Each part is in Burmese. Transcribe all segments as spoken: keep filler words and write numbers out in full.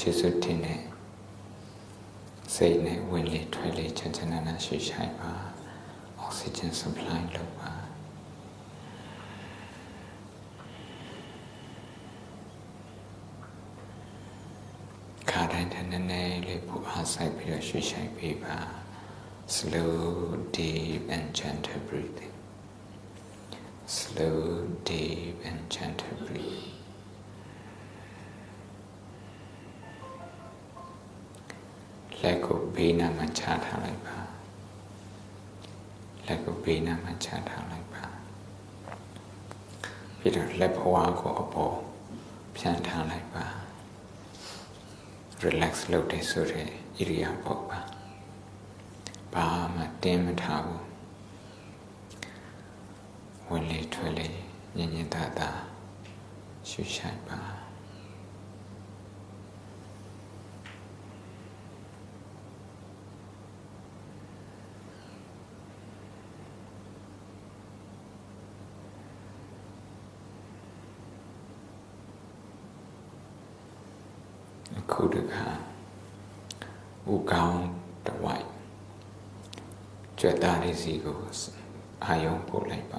ကျေစုတင်တဲ့စိတ်နဲ့ဝင်လေထွက်လေချမ်းချမ်းသာသာရှိရှိုင်ပါအောက်ဆီဂျင် supply လုပ်ပါခါတိုင်းတဲ့နည်းနည်းလေးပူအားဆိုင်ပြီးတော့ရှိရှိုင်ပေးပါ slow deep and gentle breathing slow deep and gentle breathingလက်ကိုဘေးနားမှာချထားလိုက်ပါလက်ကိုဘေးနားမှာချထားလိုက်ပါပြီးတော့လက်ဘဝကိုအပေါ်ဖြန့်ထားလိုက်ပါ relax လုပ်တဲ့ဆိုတဲ့ area ပေါ့ပါဘာမှတင်းမထားဘူးဝင်လေထွက်လေညင်ညင်သာသာရှုရှိုင်ပါခုတခါဥကောင်းတဝိုက်ကြွက်သားလေးစီကိုအာယုံပို့လိုက်ပါ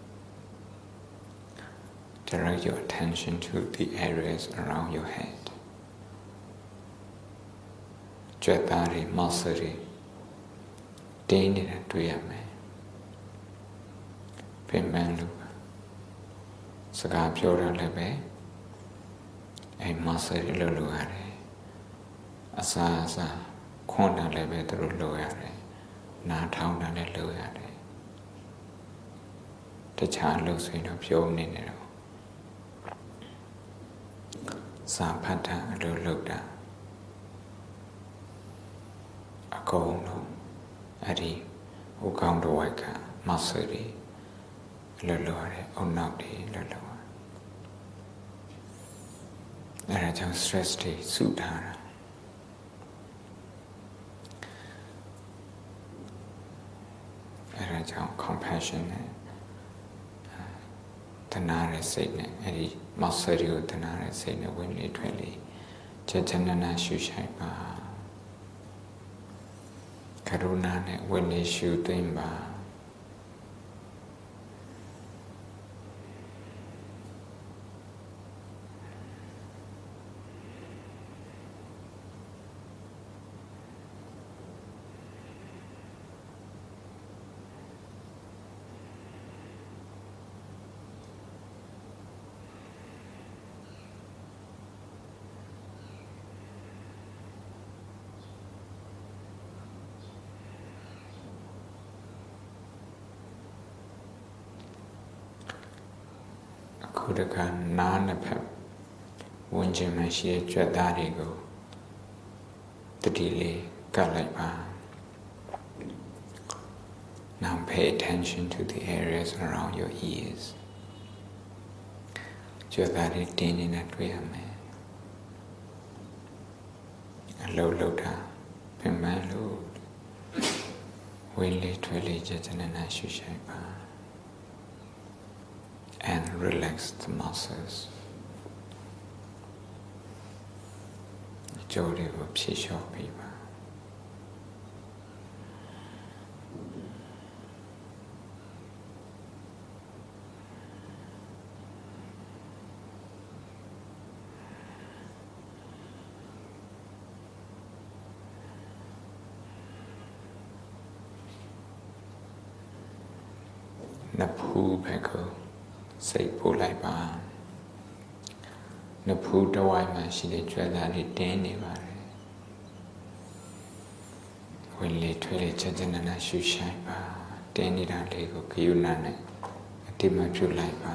direct your attention to the areas around your head ကြွက်သားလေး muscle တွေတင်းနေတာတွေ့ရမယ်ပြင်ပန်းလို့စကားပြောတာလည်းပဲအဲ muscle တွေလှုပ်လို့ရတယ်အစာအစာခွန်တာလည်းပဲသူတို့လှုပ်ရတယ်နားထောင်တာလည်းလှုပ်ရတယ်တခြားလှုပ်ဆိုရင်တော့ပြုံးနေနေတော့စာဖတ်တာအလုပ်လုပ်တာအကုန်လုံးအဲ့ဒီဟိုကောင်းတော့ဝိုက်ကမဆယ်ရီလှုပ်လို့ရတယ်အုံနောက်တွေလှုပ်လို့အဲ့ဒါကြောင့် stress တွေစုထားတာအဲ့ဒါကြောင့် compassion နဲ့တနာရဲ့စိတ်နဲ့အဲ့ဒီ muscle တွေကိုတနာရဲ့စိတ်နဲ့ဝင်လေထွက်လေချက်ချနနာရှုရှိုင်ပါကရုဏာနဲ့ဝင်လေရှုသိမ့်ပါခုတခါနားနှစ်ဖက်ဝင်ခြင်းမရှိတဲ့ကြွက်သားတွေကိုတတိလေးကပ်လိုက်ပါ Now pay attention to the areas around your ears ကြွက်သားတွေတင်းနေတာတွေ့ရမယ်အလုံးလုံးတာပြင်ပန်းလို့ဝင်လေထွက်လေကြကြနနာရှုရှိုင်ပါand relax the muscles. ကြိုးတွေကိုဖြည့်လျှော့ပေးပါနဖူးဘက်ကိုစိတ်ပို့လိုက်ပါနဖူးတဝိုင်းမှာရှိတဲ့ကြွက်သားလေးတင်းနေပါတယ်ဝင်လေထွက်လေချက်ချက်နာနာရှုရှိုင်ပါတင်းနေတာလေးကိုဂယုဏနဲ့အတိမပြုလိုက်ပါ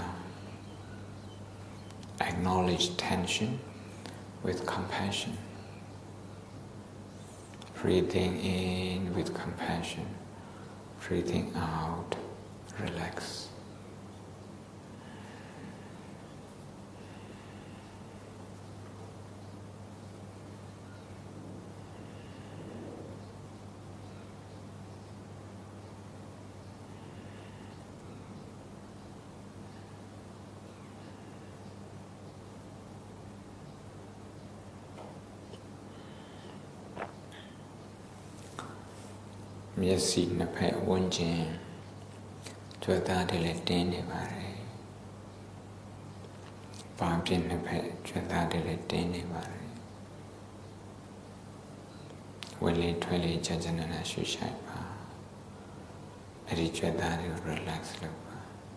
acknowledge tension with compassion breathing in with compassion breathing out relax မျက်စိနှစ်ဖက်ဝန်းကျင်ကြွက်သားတွေလည်းတင်းနေပါတယ်။ဘာပြင်းနှစ်ဖက်ကြွက်သားတွေလည်းတင်းနေပါတယ်။ဝင်လေထွက်လေကြာကြာနာနာရှူရှိုက်ပါ။အဲ့ဒီကြွက်သားတွေကို relax လုပ်ပါ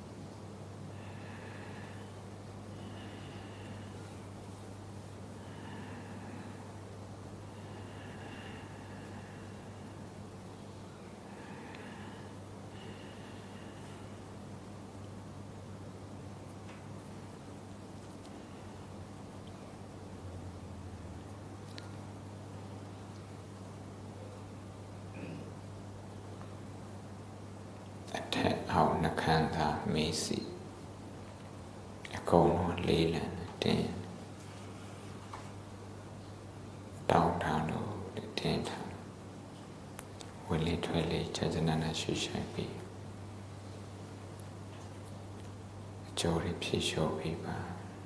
အောက်နှခမ်းသာမေးစီအကုန်လုံးလေးလံတင်းတောင်းထားလို့တင်းထားဝင်လေထွက်လေကြာကြာနာနာရှူရှိုက်ပြီးအကျိုးတွေဖြည့်လျှော့ပြီးပါ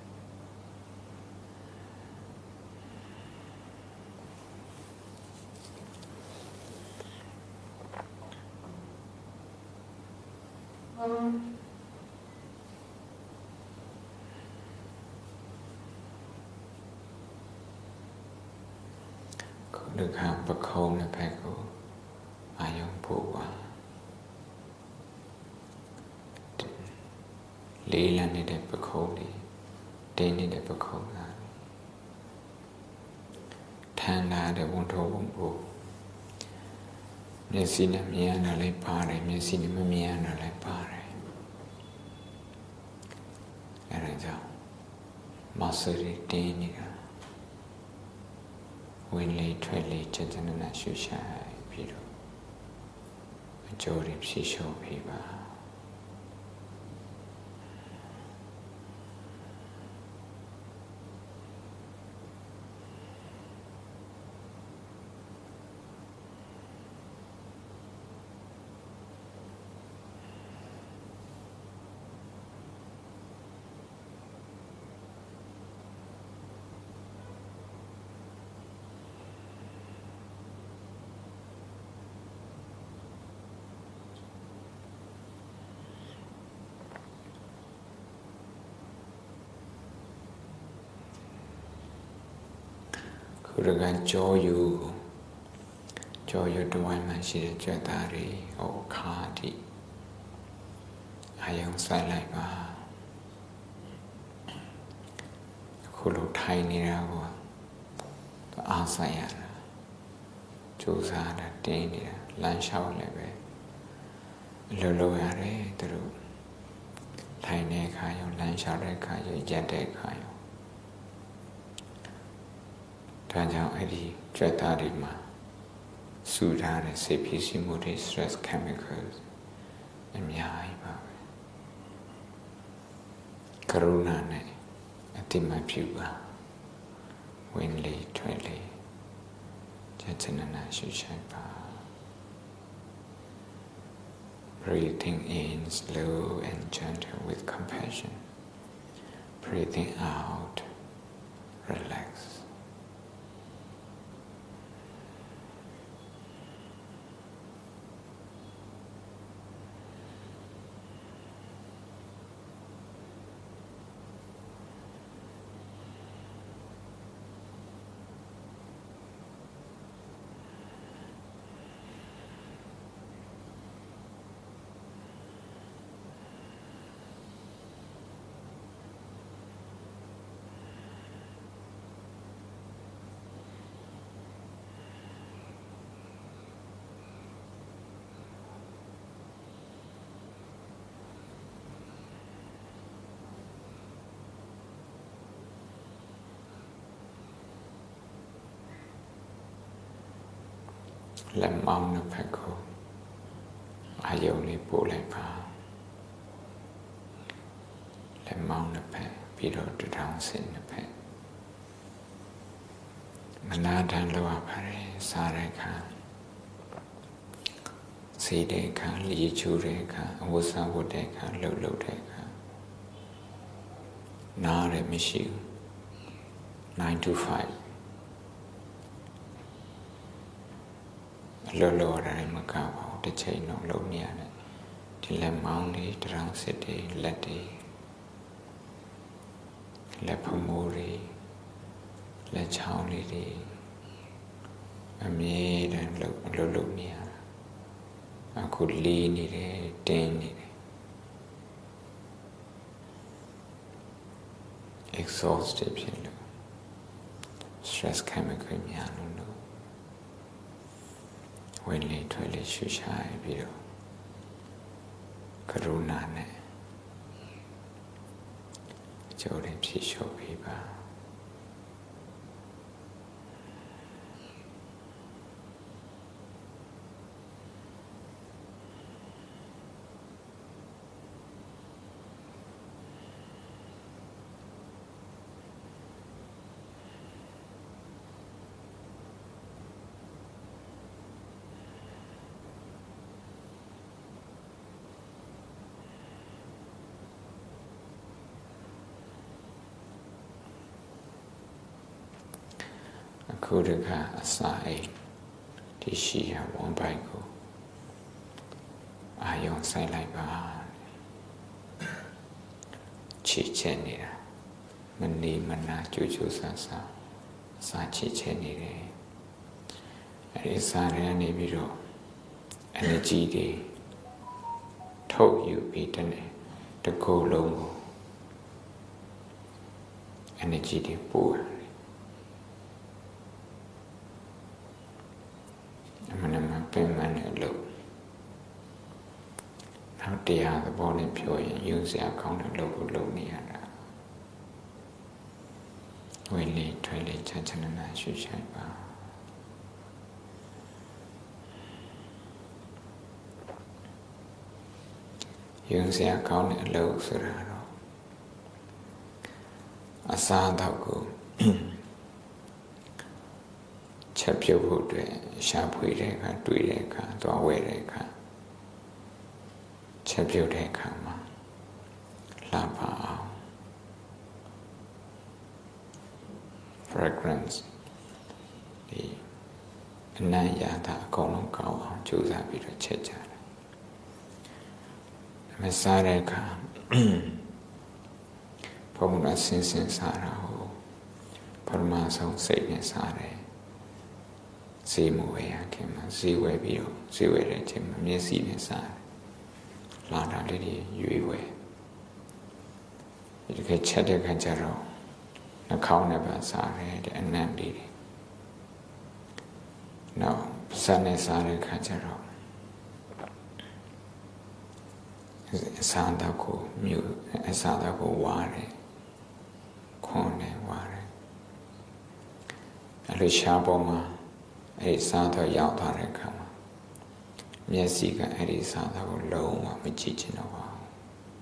လူကပခုံးတစ်ဖက်ကိုအာယုံပို့ပါလေးလံနေတဲ့ပခုံးလေးတင်းနေတဲ့ပခုံးလားထန်လာတဲ့ဝန်တော်ဝန်ပို့မျက်စိနဲ့မြင်ရတာလည်းပါတယ်မျက်စိနဲ့မမြင်ရတာလည်းပါတယ်အဲဒါကြောင့်မဆရီတင်းနေတာဝင်လေထွက်လေချက်ချနနာရှုရှိုက်ပြီးတော့အကျိုးတွေဖြည့်လျှော့ပြီးပါခုရကကြောယူကြောယူတဝိုင်းမှာရှိတဲ့ကြွက်သားတွေဟောခါတိအာယုံဆိုင်လိုက်ပါခုလိုထိုင်နေတာကိုအားဆိုင်ရတာကြိုးစားတာတင်းနေတာလမ်းလျှောက်လည်းပဲလောလောရတယ်သူတို့ထိုင်တဲ့အခါရောလမ်းလျှောက်တဲ့အခါရောရက်တဲ့အခါရောဒါကြောင့်အဲ့ဒီကြွက်သားတွေမှာစူထားတဲ့စိတ်ဖြစ်စီမှုတွေ stress chemicals အများကြီးပါပဲကရုဏာနဲ့အတိမပြုပါဝင်လေထွက်လေချက်ချနနာရှုရှိုက်ပါ breathing in slow and gentle with compassion breathing out relaxလက်မောင်းနှစ်ဖက်ကိုအာယုံလေးပို့လိုက်ပါလက်မောင်းနှစ်ဖက်ပြီးတော့တထောင်စင်နှစ်ဖက်မနာထန်လောက်ရပါတယ်စားတဲ့အခါစီးတဲ့အခါလီချူတဲ့အခါအဝတ်စားဝတ်တဲ့အခါလှုပ်လှုပ်တဲ့အခါနားလည်းမရှိဘူး nine to five low lower than Macau, the chain of low near it. Till let mounty, drown city, let the Lepamuri, let Chowley, a maid and low low near. I could lean it, ding it. Exhausted, you know. Stress chemical, me, I don't know. When late toilet, shoe shy, below. Karuna, Jordan, she show people. Kudaka aside, the she have one Bible. I don't say like that. Chichenira, Mani Mana Juju Sasa, Sachi Chenire. And it's a Nibiro, energy day. Told you, Peter, the go low. Energy day poor. Payment low. How dear the body pure and use the account of local low near. We lead to a late and I should shine bar. Use the account of low Serrano. A sound of go.ချက်ပြုတ်ဖို့အတွက်ရှာဖွေတဲ့အခါတွေ့တဲ့အခါသွားဝယ်တဲ့အခါချက်ပြုတ်တဲ့အခါမှာလှပအောင် fragrance ဒီအနံ့ရတာအကုန်လုံးကောင်းအောင်ကြိုးစားပြီးတော့ချက်ကြတယ်မစားတဲ့အခါဘုံကဆင်းဆင်းစားတာဟိုပထမဆုံးစိတ်နဲ့စားတယ်ဈေးမဝယ်ရခင်မှာဈေးဝယ်ပြီးတော့ဈေးဝယ်တဲ့အချိန်မှာမျက်စိနဲ့စားတယ်လာတာလေးတွေရွေးဝယ်ဒီကချက်တဲ့ခါကျတော့နှာခေါင်းနဲ့ပါစားတယ်တဲ့အနံ့လေးတွေနောက်ပါးစပ်နဲ့စားတဲ့ခါကျတော့အစားတော့ကိုမြို့အစားတော့ကိုဝါတယ်ခွန်နဲ့ဝါတယ်အဲ့လိုရှားပေါ်မှာအဲ့ဒီစားတော့ရောက်သွားတဲ့အခါမှာမျက်စိကအဲ့ဒီစားတော့ကိုလုံးဝမကြည့်ချင်တော့ပါဘူး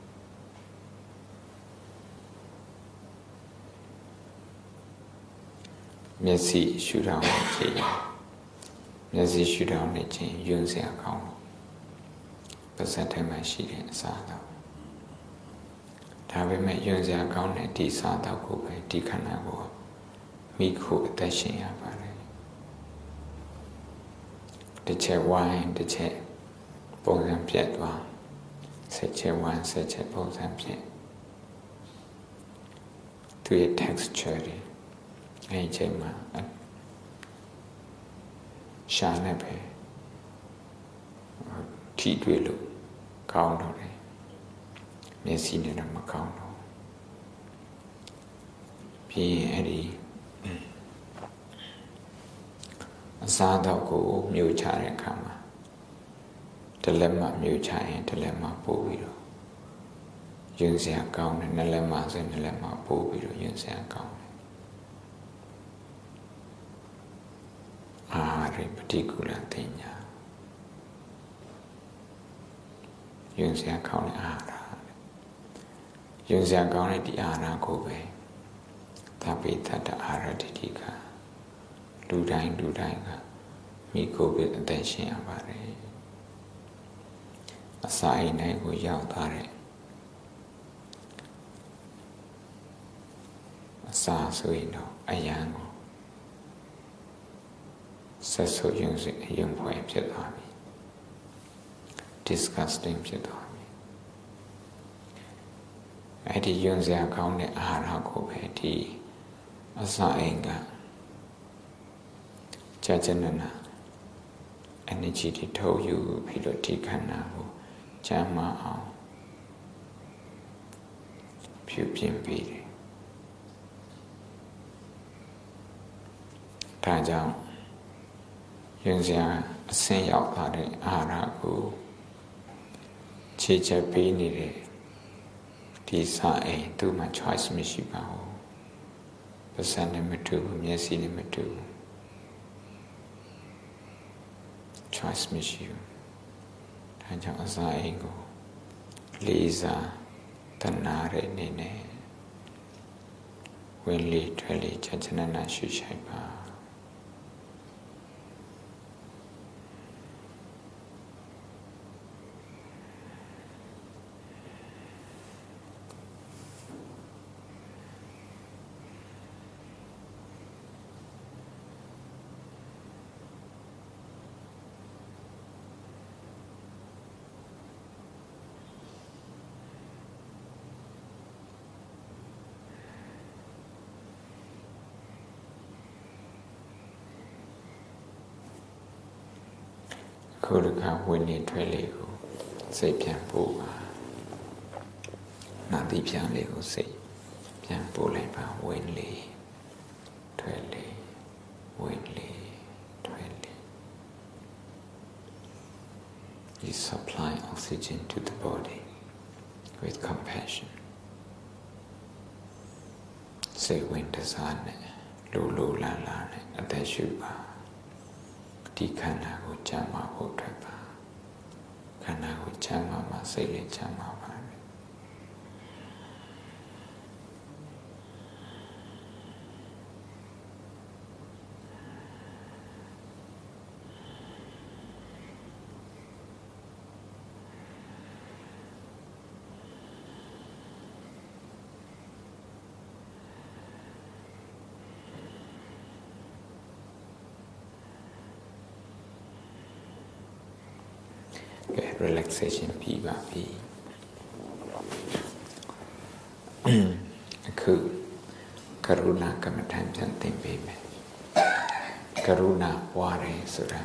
မျက်စိရှုထောင်နေခြင်းမျက်စိရှုထောင်နေခြင်းယုံစရာကောင်းလို့ပါးစပ်ထဲမှာရှိတဲ့အစားတော့ဒါပေမဲ့ယုံစရာကောင်းတဲ့ဒီစားတော့ကိုပဲဒီခန္ဓာကိုမိခုအသက်ရှင်ရပါတယ်တစ်ချက်ဝိုင်းတစ်ချက်ပုံစံပြတ်သွားဆက်ချက်ဝိုင်းဆက်ချက်ပုံစံပြတ်သူရဲ့ texture တွေအဲ့ဒီချိန်မှာရှာနေပဲထိတွေ့လို့ကောင်းတော့တယ်မျက်စိနဲ့တော့မကောင်းတော့ပြီးရင်အဲ့ဒီအစားတော့ကိုမြို့ချတဲ့အခါမှာတလက်မှမြို့ချရင်တလက်မှပို့ပြီးတော့ယဉ်စရာကောင်းတယ်နှစ်လက်မှဆိုနှစ်လက်မှပို့ပြီးတော့ယဉ်စရာကောင်းတယ်အာရိပတိကုလတင်ညာယဉ်စရာကောင်းတဲ့အာဟာရယဉ်စရာကောင်းတဲ့ဒီအာဟာရကိုပဲသဗ္ဗေတ္တအာဟာရတိတိကလူတိုင်းလူတိုင်းကမိကိုယ်ပဲအသက်ရှင်ရပါတယ်အစာအိမ်တိုင်းကိုရောက်သွားတဲ့အစာဆိုရင်တော့အယံကိုဆက်ဆုပ်ယုံစိတ်အယုံဖွယ်ဖြစ်သွားပြီ disgusting ဖြစ်သွားပြီအဲ့ဒီယုံစရာကောင်းတဲ့အာဟာရကိုပဲဒီအစာအိမ်ကကြာကျနနာ energy တွေထုတ်ယူပြီးတော့ဒီခန္ဓာကိုကျမ်းမာအောင်ပြုပြင်ပေးတယ်ဒါကြောင့်ယုံစရာအဆင့်ရောက်သွားတဲ့အာဟာရကိုခြေချက်ပေးနေတဲ့ဒီစာအိမ်သူ့မှာ choice မရှိပါဘူးပါးစပ်နဲ့မတူဘူးမျက်စိနဲ့မတူဘူး choice မရှိဘူးဒါကြောင့်အစာအိမ်ကိုလေးစားတနာတဲ့အနေနဲ့ဝင်လေထွက်လေချမ်းချမ်းသာရှုရှိုက်ပါခုတခါဝင်နေထွက်လေကိုစိတ်ပြန်ပို့ပါနာတိပြန်လေကိုစိတ်ပြန်ပို့လိုက်ပါဝင်လေထွက်လေဝင်လေထွက်လေ You supply oxygen to the body with compassion စိတ်ဝင်တစားနဲ့လိုလိုလာလာနဲ့အသက်ရှူပါဒီခန္ဓာကိုချမ်းသာဖို့အတွက်ပါခန္ဓာကိုချမ်းသာမှစိတ်လည်းချမ်းသာပါတယ်relaxation ပြီးပါပြီအခုကရုဏာကမ္မဋ္ဌာန်းပြန်သင်ပေးမယ်ကရုဏာပွားတယ်ဆိုတာ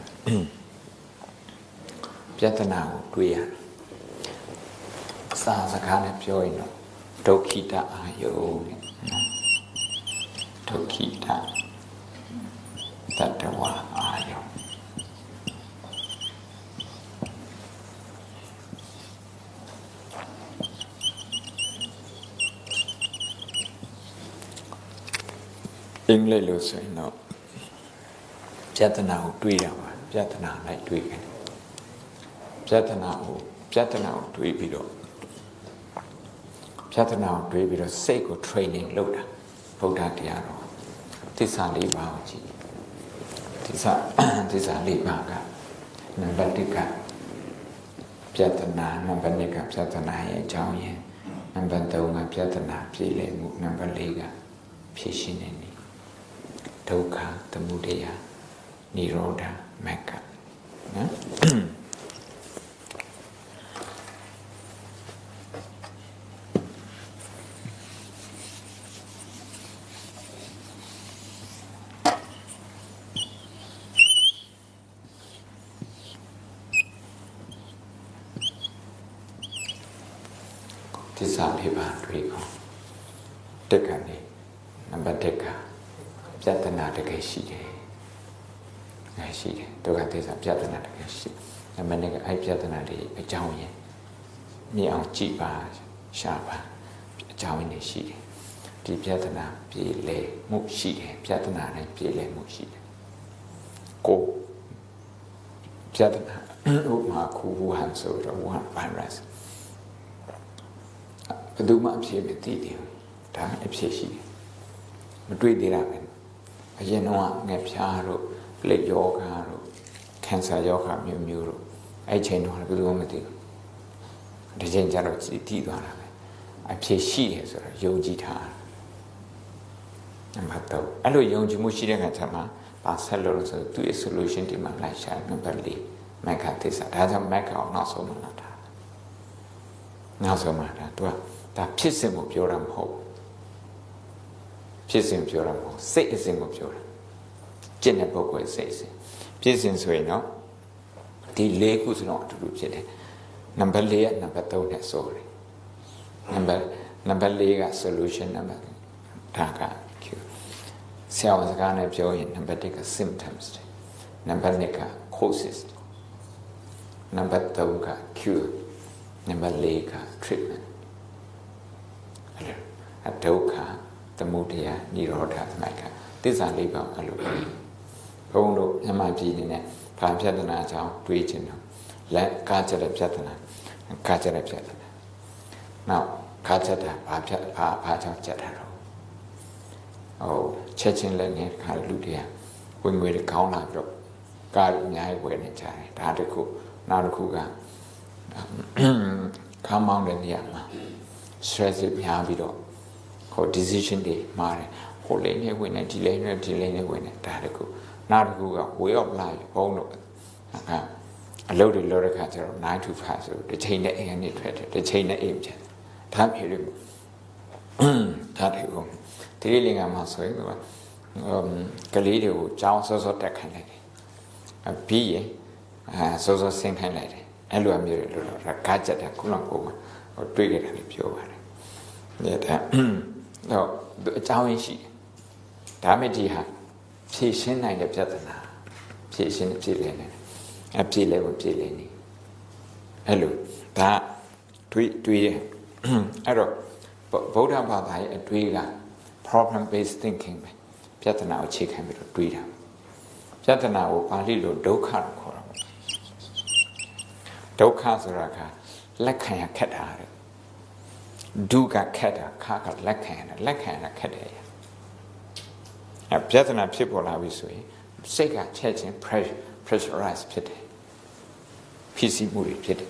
ပြဿနာကိုတွေးရအစာစကားနဲ့ပြောရင်တော့ဒုက္ခိတအာယုတဲ့ဒုက္ခိတတတ္တဝါအာယုအင်္ဂလိပ်လိုဆိုရင်တော့ပြဿနာကိုတွေးတာပါပြဿနာလိုက်တွေးတယ်ပြဿနာကိုပြဿနာကိုတွေးပြီးတော့ပြဿနာကိုတွေးပြီးတော့စိတ်ကို training လုပ်တာဗုဒ္ဓတရားတော်သစ္စာလေးပါးကိုကြည့်သစ္စာသစ္စာလေးပါးကနံပါတ်တစ်ကပြဿနာနံပါတ်နှစ်ကပြဿနာရဲ့အကြောင်းရင်းနံပါတ်သုံးကပြဿနာပြေလည်မှုနံပါတ်လေးကဖြေရှင်းတဲ့နည်းဒုက္ခသမုဒယနိရောဓမဂ္ဂနော်သစ္စာလေးပါးတွေ့အောင်တက်ကနေနံပါတ်တစ်ကပြဿနာတကယ်ရှိတယ်။အဲရှိတယ်ဒုက္ခသစ္စာပြဿနာတကယ်ရှိနံပါတ်နှစ်ကအဲ့ပြဿနာတွေအကြောင်းရင်းမြင်အောင်ကြည့်ပါရှာပါအကြောင်းရင်းတွေရှိတယ်ဒီပြဿနာပြေလည်မှုရှိတယ်ပြဿနာတိုင်းပြေလည်မှုရှိတယ်ကိုပြဿနာဥပမာခုဝူဟန်ဆိုတော့ဝူဟန်ဗိုင်းရပ်စ်ဘယ်သူမှအဖြစ်မသိသေးဘူးဒါအဖြစ်ရှိတယ်မတွေ့သေးတာပဲအရင်တော့ငှက်ဖျားတို့လက်ယောဂါတို့ကင်ဆာယောဂါမျိုးမျိုးတို့အဲ့ချိန်တော့ဘယ်သူမှမသိဘူးဒီချိန်ကျတော့ကြည့်သွားတာပဲအဖြစ်ရှိတယ်ဆိုတော့ယုံကြည်ထားနံပါတ်သုံးအဲ့လိုယုံကြည်မှုရှိတဲ့ခါကျမှဘာဆက်လို့လဲဆိုသူ့ solution ဒီမှာလိုက်ရှာနံပါတ်၄မက္ခသစ္စာဒါကြောင့်မက္ခအောင်နောက်ဆုံးမှလာတာနောက်ဆုံးမှဒါသူကဒါဖြစ်စဉ်ကိုပြောတာမဟုတ်ဖြစ်စဉ်ပြောတာမဟုတ်စိတ်အစဉ်ကိုပြောတာကျင့်တဲ့ပုဂ္ဂိုလ်စိတ်အစဉ်ဖြစ်စဉ်ဆိုရင်တော့ဒီ၄ခုစလုံးအတူတူဖြစ်တယ်နံပါတ်၄ကနံပါတ်၃နဲ့ဆိုတယ်နံပါတ်နံပါတ်၄က solution နံပါတ်ဒါက Q ဆရာဝန်စကားနဲ့ပြောရင်နံပါတ်၁က symptoms နံပါတ်၂က causes နံပါတ်၃က cure နံပါတ်၄က treatment အဲ့ဒါဒုက္ခသမုဒယនិရောဓသမက္ခသစ္စာလေးပါအဲ့လိုဘုန်းတို့မြတ်မပြည်နေနဲ့ဘာပြဿနာအကြောင်းတွေးခြင်းတော့လက်ကားကြတဲ့ပြဿနာကားကြတဲ့ပြဿနာနောက်ကားကြတာဘာပြဘာဘာကြောင့်ကြတာတော့ဟိုချက်ချင်းလည်းနေခါလူတွေကဝင်ငွေကောင်းလာပြီးတော့ကားအများကြီးဝယ်နေကြတယ်ဒါတခုနောက်တစ်ခုကခါမောင်းတဲ့နေရာမှာ stress များပြီးတော့ဟို decision တွေမှားတယ်ဟိုလေးနဲ့ဝင်နေဒီလေးနဲ့ဒီလေးနဲ့ဝင်နေဒါတခုနောက်တစ်ခုက way of life ဘုံတို့အလုပ်တွေလုပ်တဲ့ခါကျတော့nine to fiveဆိုတစ်ချိန်နဲ့အိမ်ကနေထွက်တယ်တစ်ချိန်နဲ့အိမ်ပြန်ဒါမျိုးတွေဒါတွေကိုဒီလေးလင်္ကာမှာဆိုရင်ကကလေးတွေကိုကြောင်းစောစောတက်ခိုင်းလိုက်တယ်ပြီးရင်အဲစောစောဆင်းခိုင်းလိုက်တယ်အဲ့လိုမျိုးတွေလို့တော့ကားကြက်တယ်ခုနောက်ပုံမှာဟိုတွေးခဲ့တယ်လို့ပြောပါတယ်ဒါတော့အကြောင်းရင်းရှိဒါမဲ့ဒီဟာဖြည့်ရှင်းနိုင်တဲ့ပြဿနာဖြည့်ရှင်းဖြည့်လဲနေအဖြည့်လဲကိုဖြည့်လဲနေအဲ့လိုဒါတွေးတွေးတယ်အဲ့တော့ဗုဒ္ဓဘာသာရဲ့အတွေးက problem based thinking ပဲပြဿနာကိုအခြေခံပြီးတော့တွေးတာပြဿနာကိုပါဠိလိုဒုက္ခလို့ခေါ်တာပေါ့ဒုက္ခဆိုတာကလက်ခံရခက်တာတဲ့ဒုက္ခခက်တာခါကလက်ခံရလက်ခံရခက်တယ်အဲပြဿနာဖြစ်ပေါ်လာပြီဆိုရင်စိတ်ကချက်ချင်း pressurize ဖြစ်တယ်ဖြစ်စီမှုတွေဖြစ်တယ်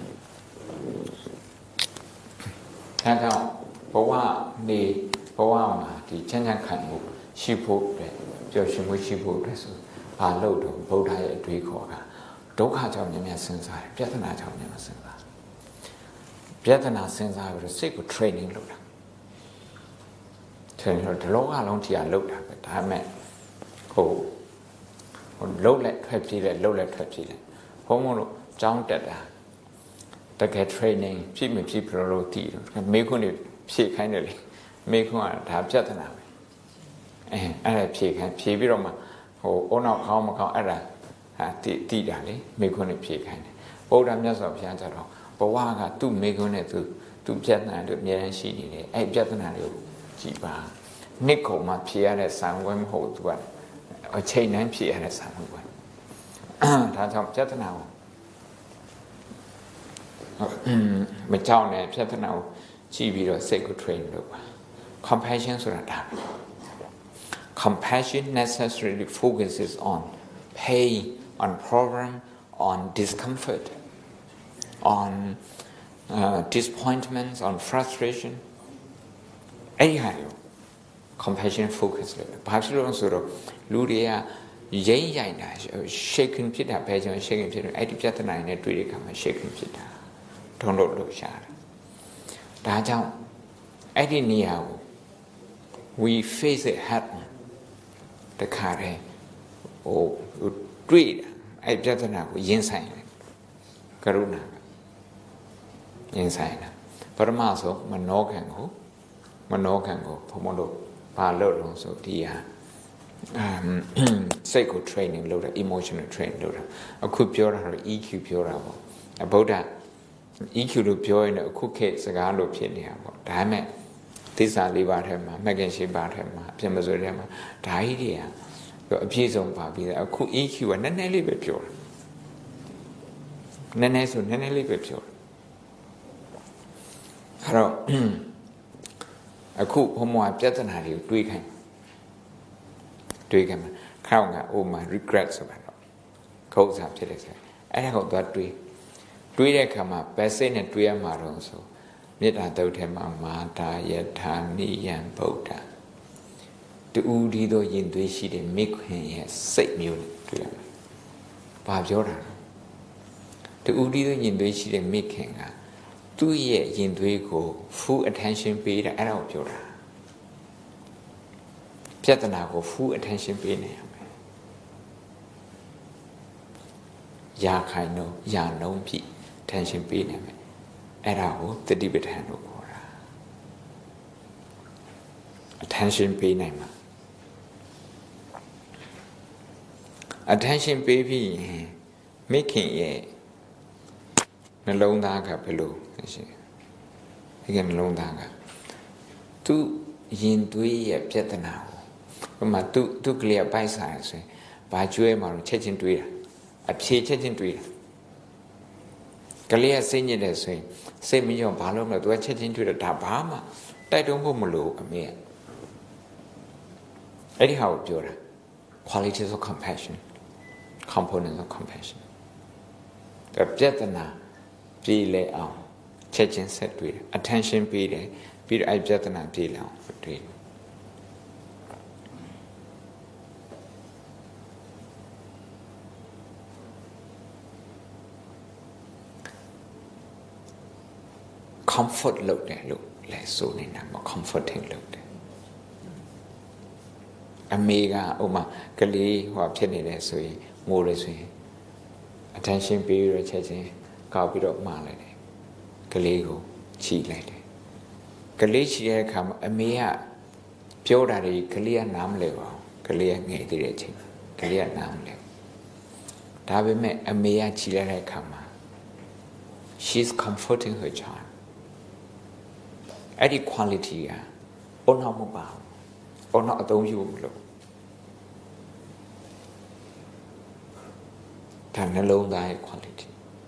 အဲကြောင့်ဘဝနေဘဝမှာဒီချမ်းချမ်းခံမှုရှိဖို့အတွက်ပျော်ရွှင်မှုရှိဖို့အတွက်ဆိုဘာလို့တော့ဗုဒ္ဓရဲ့အတွေးခေါ်တာဒုက္ခကြောင့်မြင်မြင်စဉ်းစားတယ်ပြဿနာကြောင့်မြင်မြင်စဉ်းစားပြဿနာစဉ်းစားပြီးတော့စိတ်ကို training လုပ်တာ training တော့ဒီလောကလုံးကြီးကလုပ်တာပဲဒါပေမဲ့ဟိုဟိုလှုပ်လက်ထွက်ပြေးတယ်လှုပ်လက်ထွက်ပြေးတယ်ဘုံဘုံတို့ကြောင်းတက်တာတကယ် training ပြည့်မပြည့်ပြလို့တည်တယ်မေခွန်းတွေဖြည့်ခိုင်းတယ်လေမေခွန်းကဒါပြဿနာပဲအဲအဲ့ဒါဖြည့်ခိုင်းဖြည့်ပြီးတော့မှဟိုအုံနောက်ခေါင်းမခေါင်းအဲ့ဒါဟာတည်တည်တာလေမေခွန်းတွေဖြည့်ခိုင်းတယ်ဗုဒ္ဓမြတ်စွာဘုရားကြတော့ဘဝကသူ့မေခွန်းနဲ့သူသူပြဿနာတွေအများကြီးရှိနေတယ်အဲ့ပြဿနာတွေကိုကြည်ပါနှစ်ကုန်မှဖြည့်ရတဲ့ဆံဝဲမဟုတ်သူကအချိန်တိုင်းဖြည့်ရတဲ့ဆံဝဲဒါကြောင့်ပြဿနာကိုမကြောက်နဲ့ပြဿနာကိုကြည့်ပြီးတော့စိတ်ကို train လုပ်ပါ compassion ဆိုတာဒါ compassion necessarily focuses on pain on problem on discomfort on uh, disappointments on frustration အဲ့ဒီဟာကို compassion focus လုပ်တယ်ဘာဖြစ်လို့လဲဆိုတော့လူတွေကရိမ့်ရိုင်တာ shaken ဖြစ်တာပဲကျွန်တော် shaken ဖြစ်တယ်အဲ့ဒီပြဿနာနဲ့တွေ့တဲ့အခါမှာ shaken ဖြစ်တာထုံးလို့လို့ရှာတယ်ဒါကြောင့်အဲ့ဒီနေရာကို we face it head on တခါတည်းဟိုတွေ့တာအဲ့ပြဿနာကိုရင်ဆိုင်တယ်ကရုဏာရင်ဆိုင်တာပထမဆုံးမနောခံကိုမနောခံကိုဘုံမလို့ဘာလို့လဲဆိုဒီဟာစိတ်ကို training လုပ်တာ emotional training လုပ်တာအခုပြောတာတော့ E Q ပြောတာပေါ့ဗုဒ္ဓE Q လို့ပြောရင်အခုခေတ်စကားလို့ဖြစ်နေတာပေါ့ဒါပေမဲ့သစ္စာလေးပါးထဲမှာမဂ္ဂင်ရှိပါးထဲမှာအပြည့်မစိုးထဲမှာဓာကြီးတွေကအပြည့်စုံပါပြီးတယ်အခု E Q ကနည်းနည်းလေးပဲပြောတာနည်းနည်းဆိုနည်းနည်းလေးပဲပြောတာအဲ့တော့အခုဘုံမှာပြဿနာတွေကိုတွေးခိုင်းတွေးခိုင်းမှာခေါင်းကအိုမှာ regret ဆိုတာတော့ခုတ်စားဖြစ်တယ်ဆိုအဲ့ဒါကိုသွားတွေးတွေးတဲ့အခါမှာဘယ်စိတ်နဲ့တွေးရမှာတော့ဆိုမေတ္တာတုတ်ထဲမှာမာတာယထာနိယံဗုဒ္ဓတူဒီတော့ရင်သွေးရှိတဲ့မိခွင်ရဲ့စိတ်မျိုးတွေ့ရမယ်။ဘာပြောတာလဲ။တူဒီတော့ရင်သွေးရှိတဲ့မိခင်ကသူ့ရဲ့ရင်သွေးကို full attention ပေးတာအဲ့ဒါကိုပြောတာ။ပြဿနာကို full attention ပေးနေရမယ်။ယာခိုင်တော့ယာနှုံးပြီ attention ပေးနေမယ်။အဲ့ဒါကိုတတိပဋ္ဌာန်လို့ခေါ်တာ attention ပေးနိုင်မှာ attention ပေးပြီးရင်မိခင်ရဲ့နှလုံးသားကဘယ်လိုရှိဒီကနှလုံးသားကသူရင်သွေးရဲ့ပြဿနာကိုဘယ်မှာသူသူကလေးပိုက်စားရဆိုရင်ဘာကျွဲမှာတော့ချက်ချင်းတွေးတာအဖြေချက်ချင်းတွေးတာကလေးကစိတ်ညစ်တယ်ဆိုရင်စိတ်မညစ်ဘာလို့မလဲသူကချက်ချင်းတွေးတော့ဒါဘာမှတိုက်တွန်းဖို့မလိုအမေအဲ့ဒီဟာကိုပြောတာ qualities of compassion components of compassion ဒါပြဿနာပြေလဲအောင်ချက်ချင်းဆက်တွေ့တယ် attention ပေးတယ်ပြီးတော့အဲ့ပြဿနာပြေလဲအောင်တွေ့ comfort လုပ်တယ်လို့လဲဆိုနေတာမ comforting လုပ်တယ်အမေကဥမာကလေးဟိုဖြစ်နေတယ်ဆိုရင်ငိုရဆိုရင် attention ပေးရချက်ချင်းကောက်ပြီးတော့မှားလိုက်တယ်ကလေးကိုချီလိုက်တယ်ကလေးချီတဲ့အခါမှာအမေကပြောတာတွေကလေးကနားမလဲပါဘူးကလေးကငယ်သေးတဲ့အချိန်ကလေးကနားမလဲဒါပေမဲ့အမေကချီလိုက်တဲ့အခါမှာ she's comforting her child အဲ့ဒီ quality ကဘုံနောက်မပါဘူးဘုံနောက်အသုံးပြုမလို့ဒါနှလုံးသားရဲ့ quality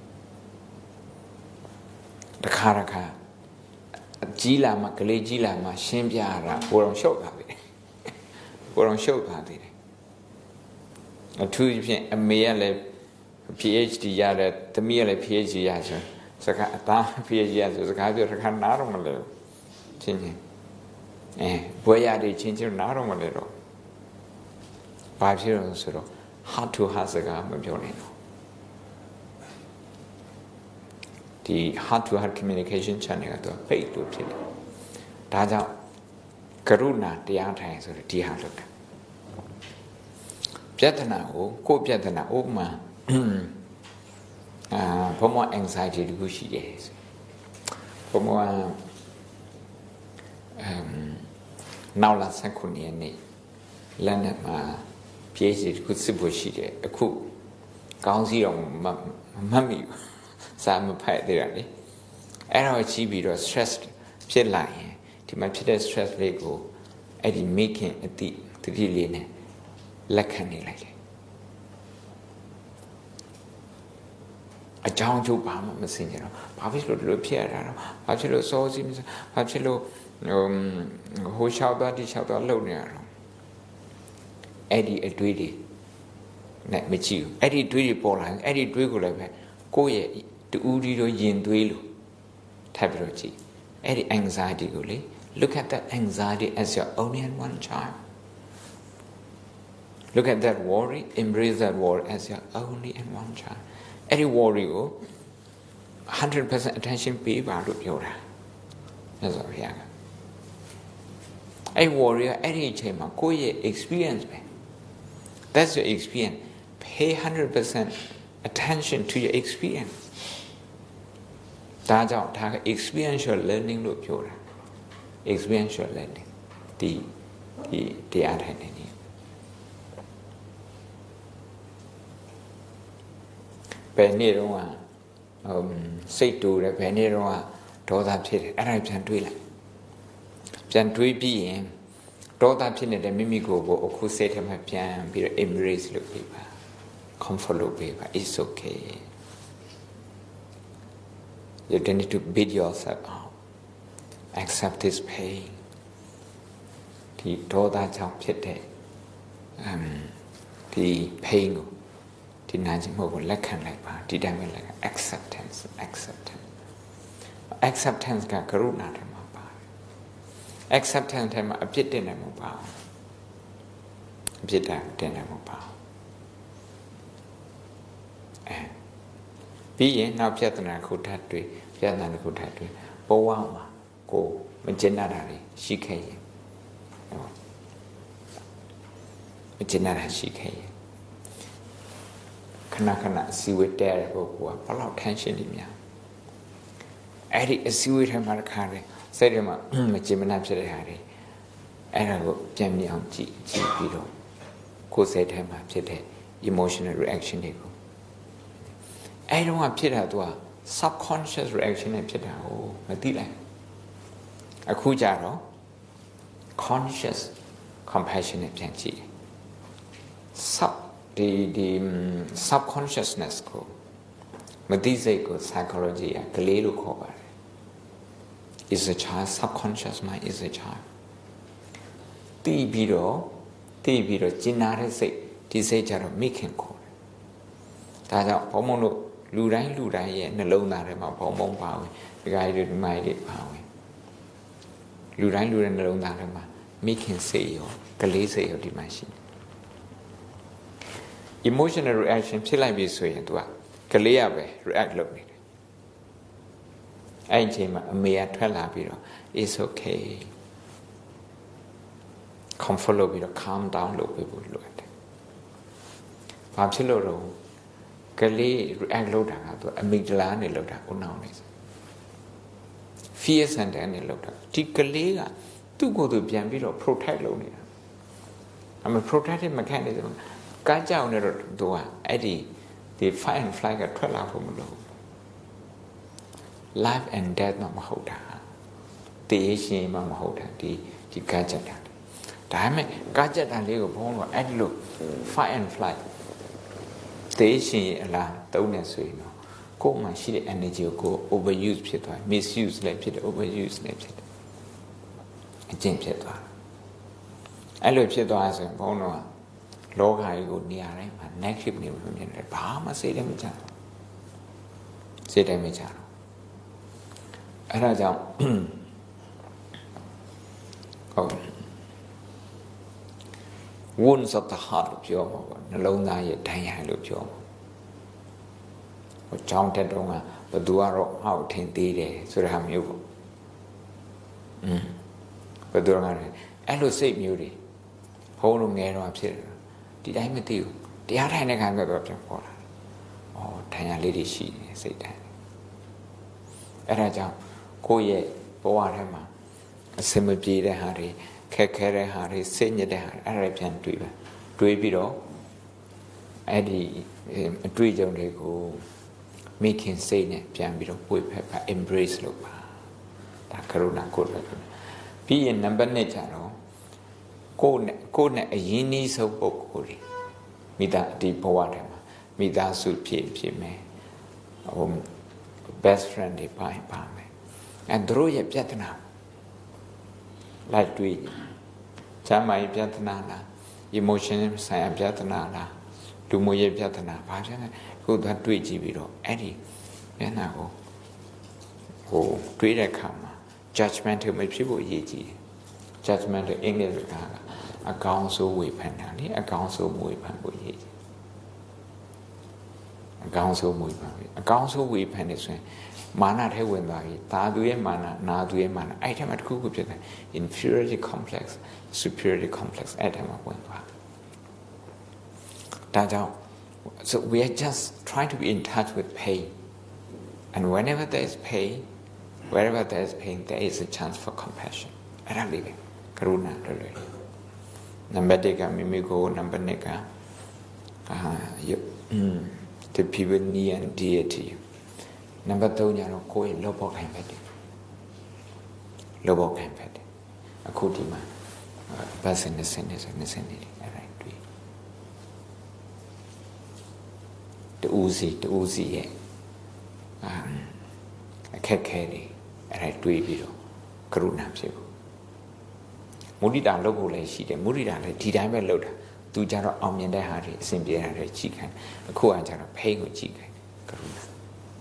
တခါတခါကြီးလာမှကလေးကြီးလာမှရှင်းပြရတာဘိုးတော်ရှုပ်တာပဲဘိုးတော်ရှုပ်တာသေးတယ်အထူးဖြင့်အမေကလည်း PhD ရတဲ့သမီးကလည်း PhD ရဆိုစကားအသား PhD ရဆိုစကားပြောတခါနားတော့မလဲချင်းချင်းအဲဘွဲရတယ်ချင်းချင်းနားတော့မလဲတော့ဘာဖြစ်လို့ဆိုတော့ heart to heart စကားမပြောနိုင်တော့ဒီ heart to heart communication channel ကတော့ပိတ်လို့ဖြစ်တယ်ဒါကြောင့်ကရုဏာတရားထိုင်ဆိုတော့ဒီဟာလုပ်တယ်ပြဿနာကိုကိုယ်ပြဿနာဥပမာအာဘုံမ anxiety တခုရှိတယ်ဘုံမအမ်နောက်လာဆက်ခုနေနေလမ်းနဲ့မှာပြေးစီတခုစစ်ဖို့ရှိတယ်အခုကောင်းစီတော့မမမိဘူးစာမဖတ်သေးတာလေအဲ့တော့ကြီးပြီးတော့ stress ဖြစ်လာရင်ဒီမှာဖြစ်တဲ့ stress လေးကိုအဲ့ဒီ making အတိတတိလေးနဲ့လက်ခံနေလိုက်တယ်အကြောင်းကျိုးဘာမှမစင်ကြတော့ဘာဖြစ်လို့ဒီလိုဖြစ်ရတာတော့ဘာဖြစ်လို့စောစီးမစဘာဖြစ်လို့ဟိုရှောက်သွားဒီရှောက်သွားလှုပ်နေရတော့အဲ့ဒီအတွေးတွေနဲ့မကြည့်ဘူးအဲ့ဒီတွေးတွေပေါ်လာရင်အဲ့ဒီတွေးကိုလည်းပဲကိုယ့်ရဲ့တူဒီတော့ယင်သွေးလို့ထပ်ပြီးတော့ကြည့်အဲ့ဒီ anxiety ကိုလေ look at that anxiety as your only and one child look at that worry embrace that worry as your only and one child အဲ့ဒီ worry ကိုone hundred percent attention ပေးပါလို့ပြောတာမြတ်စွာဘုရားကအဲ့ worry ကအဲ့ဒီအချိန်မှာကိုယ့်ရဲ့ experience ပဲ that's your experience pay one hundred percent attention to your experience ဒါကြောင့်ဒါက experiential learning လို့ပြောတာ experiential learning ဒီဒီတရားထိုင်နေနေဘယ်နေ့တော့ဟိုစိတ်တူတယ်ဘယ်နေ့တော့ဒေါသဖြစ်တယ်အဲ့ဒါပြန်တွေးလိုက်ပြန်တွေးပြီးရင်ဒေါသဖြစ်နေတဲ့မိမိကိုယ်ကိုအခုစိတ်ထဲမှာပြန်ပြီးတော့ embrace လုပ်ပေးပါ comfort လုပ်ပေးပါ it's okay you don't need to beat yourself up accept this pain ဒီဒေါသကြောင့်ဖြစ်တဲ့ um ဒီ pain ကိုဒီနာကျင်မှုကိုလက်ခံလိုက်ပါဒီတိုင်းပဲလက်ခံ acceptance acceptance acceptance ကကရုဏာထဲမှာပါတယ် acceptance ထဲမှာအပြစ်တင်တယ်မဟုတ်ပါဘူးဖြစ်တာတင်တယ်မဟုတ်ပါအဲပြီးရင်နောက်ပြဿနာခုထပ်တွေ့ပြဿနာတစ်ခုထပ်တွေ့ဘဝမှာကိုမကျင့်တာတွေရှိခဲ့ရင်မကျင့်တာရှိခဲ့ရင်ခဏခဏအစည်းအဝေးတဲတဲ့ပုဂ္ဂိုလ်ကဘယ်လောက် tension တွေများအဲ့ဒီအစည်းအဝေးထဲမှာတစ်ခါတည်းစိတ်ထဲမှာမကျင့်မနှံ့ဖြစ်တဲ့ဟာတွေအဲ့ဒါကိုပြန်မြင်အောင်ကြည့်ကြည့်ပြီးတော့ကိုယ်စိတ်ထဲမှာဖြစ်တဲ့ emotional reaction တွေကိုအဲ့တော့ဖြစ်တာသူက subconscious reaction နဲ့ဖြစ်တာကိုမသိလိုက်အခုကြတော့ conscious compassion နဲ့ပြန်ကြည့်တယ် sub ဒီဒီ subconsciousness ကိုမသိစိတ်ကို psychology ကလေးလို့ခေါ်ပါတယ် is a child subconscious mind is a child တီးပြီးတော့တီးပြီးတော့ကျင်နာတဲ့စိတ်ဒီစိတ်ကြတော့မိခင်ခေါ်တယ်ဒါကြောင့်ဘုံဘုံတို့လူတိုင်းလူတိုင်းရဲ့နှလုံးသားထဲမှာဘုံဘုံပါဝင်ဒီကကြီးဒီမိုင်းတွေပါဝင်လူတိုင်းလူတိုင်းနှလုံးသားထဲမှာမိခင်စိတ်ရောကလေးစိတ်ရောဒီမှာရှိတယ် emotional reaction ဖြစ်လိုက်ပြီဆိုရင်သူကကလေးရပဲ react လုပ်နေတယ်အဲ့ဒီအချိန်မှာအမေကထွက်လာပြီးတော့ it's okay comfort လုပ်ပြီးတော့ calm down လုပ်ပေးဖို့လိုတယ်။ဘာဖြစ်လို့တော့ကလေး react လုပ်တာကသူ amygdala နဲ့လုပ်တာဦးနှောင်းနေစ fear center နဲ့လုပ်တာဒီကလေးကသူ့ကိုယ်သူပြန်ပြီးတော့ protect လုပ်နေတာအမေ protective mechanism ကကြောက်နေတော့သူကအဲ့ဒီဒီ fight and flight ကထွက်လာဖို့မလို life and death မဟုတ်တာတည်ရှင်မှမဟုတ်တာဒီဒီကကြက်တာဒါပေမဲ့ကကြက်တာလေးကိုဘုန်းတော်အဲ့ဒီလို fight and flight တည်ရှင်အလားတုံးနေဆိုရင်တော့ကိုယ်မှရှိတဲ့ energy ကို overuse ဖြစ်သွား misuse လည်းဖြစ်တယ် overuse လည်းဖြစ်တယ်အကျင့်ဖြစ်သွားအဲ့လိုဖြစ်သွားဆိုရင်ဘုန်းတော်ကလောကကြီးကိုနေရာတိုင်းမှာ negative နေလို့မြင်တယ်ဘာမှစိတ်ထဲမချဘူးစိတ်ထဲမချတော့အဲ့ဒါကြောင့်ဟုတ် wounds of the heart လို့ပြောမှာပေါ့နှလုံးသားရဲ့ဒဏ်ရာလို့ပြောမှာဟိုကြောင်းတက်တော့ကဘသူကတော့ဟောက်ထင်သေးတယ်ဆိုတဲ့ဟာမျိုးပေါ့อืมဘသူကလည်းအဲ့လိုစိတ်မျိုးတွေဘုံလုံးငယ်တော့ဖြစ်တယ်ဒီတိုင်းမသိဘူးတရားထိုင်တဲ့ခါကျတော့ပြန်ပေါ်လာဩဒဏ်ရာလေးတွေရှိနေစိတ်တိုင်းအဲ့ဒါကြောင့်ကိုယ့်ရဲ့ဘဝထဲမှာအစမပြေတဲ့ဟာတွေခက်ခဲတဲ့ဟာတွေစိတ်ညစ်တဲ့ဟာအဲ့ဒါပြန်တွေးပါတွေးပြီးတော့အဲ့ဒီအတွေ့အကြုံတွေကိုမိခင်စိတ်နဲ့ပြန်ပြီးတော့ပွေဖက်ပါ embrace လုပ်ပါဒါကရုဏာကိုယ်ပဲပြီးရင်နံပါတ်နှစ်ကျတော့ကိုယ်နဲ့ကိုယ်နဲ့အရင်နှီးဆုံးပုဂ္ဂိုလ်တွေမိသားဒီဘဝထဲမှာမိသားစုဖြစ်ဖြစ်မယ်ဟို best friend တွေပါပါမယ်အဲတို့ရဲ့ပြဿနာလိုက်တွေ့ချမ်းသာရေးပြဿနာလား emotion ဆိုင်ရာပြဿနာလားလူမှုရေးပြဿနာဘာဖြစ်လဲကိုယ်ကတွေ့ကြည့်ပြီးတော့အဲ့ဒီမျက်နှာကိုဟိုတွေးတဲ့အခါမှာ judgment တွေမဖြစ်ဖို့အရေးကြီးတယ် judgment တွေအင်္ဂလိပ်စကားကအကောင်းဆုံးဝေဖန်တာလေအကောင်းဆုံးဝေဖန်ဖို့အရေးကြီးအကောင်းဆုံးဝေဖန်အကောင်းဆုံးဝေဖန်နေဆိုရင်မာနထဲဝင်သွားပြီသာသူရဲ့မာနနာသူရဲ့မာနအဲ့ထဲမှာတစ်ခုခုဖြစ်တယ် inferiority complex superiority complex အဲ့ထဲမှာဝင်သွားဒါကြောင့် so we are just trying to be in touch with pain and whenever there is pain wherever there is pain there is a chance for compassion အဲ့ဒါလေးပဲကရုဏာတော်လေးနံပါတ်တစ်ကမိမိကိုနံပါတ်နှစ်ကအာอืม the people near and dear to you နံပါတ်သုံးကျတော့ကိုယ့်ရဲ့လောဘောခိုင်ဖက်တယ်လောဘောခိုင်ဖက်တယ်အခုဒီမှာဘာစနေစနေစနေစနေအဲ့ဒါတွေ့တူစီတူစီရဲ့အာအခက်ခဲတွေအဲ့ဒါတွေ့ပြီးတော့ကရုဏာဖြစ်ဖို့မုဒိတာလုပ်ဖို့လည်းရှိတယ်မုဒိတာလည်းဒီတိုင်းပဲလုပ်တာသူကြတော့အောင်မြင်တဲ့ဟာတွေအစဉ်ပြေတာတွေကြည့်ခိုင်းအခုကကြတော့ဖိတ်ကိုကြည့်ခိုင်းကရုဏာ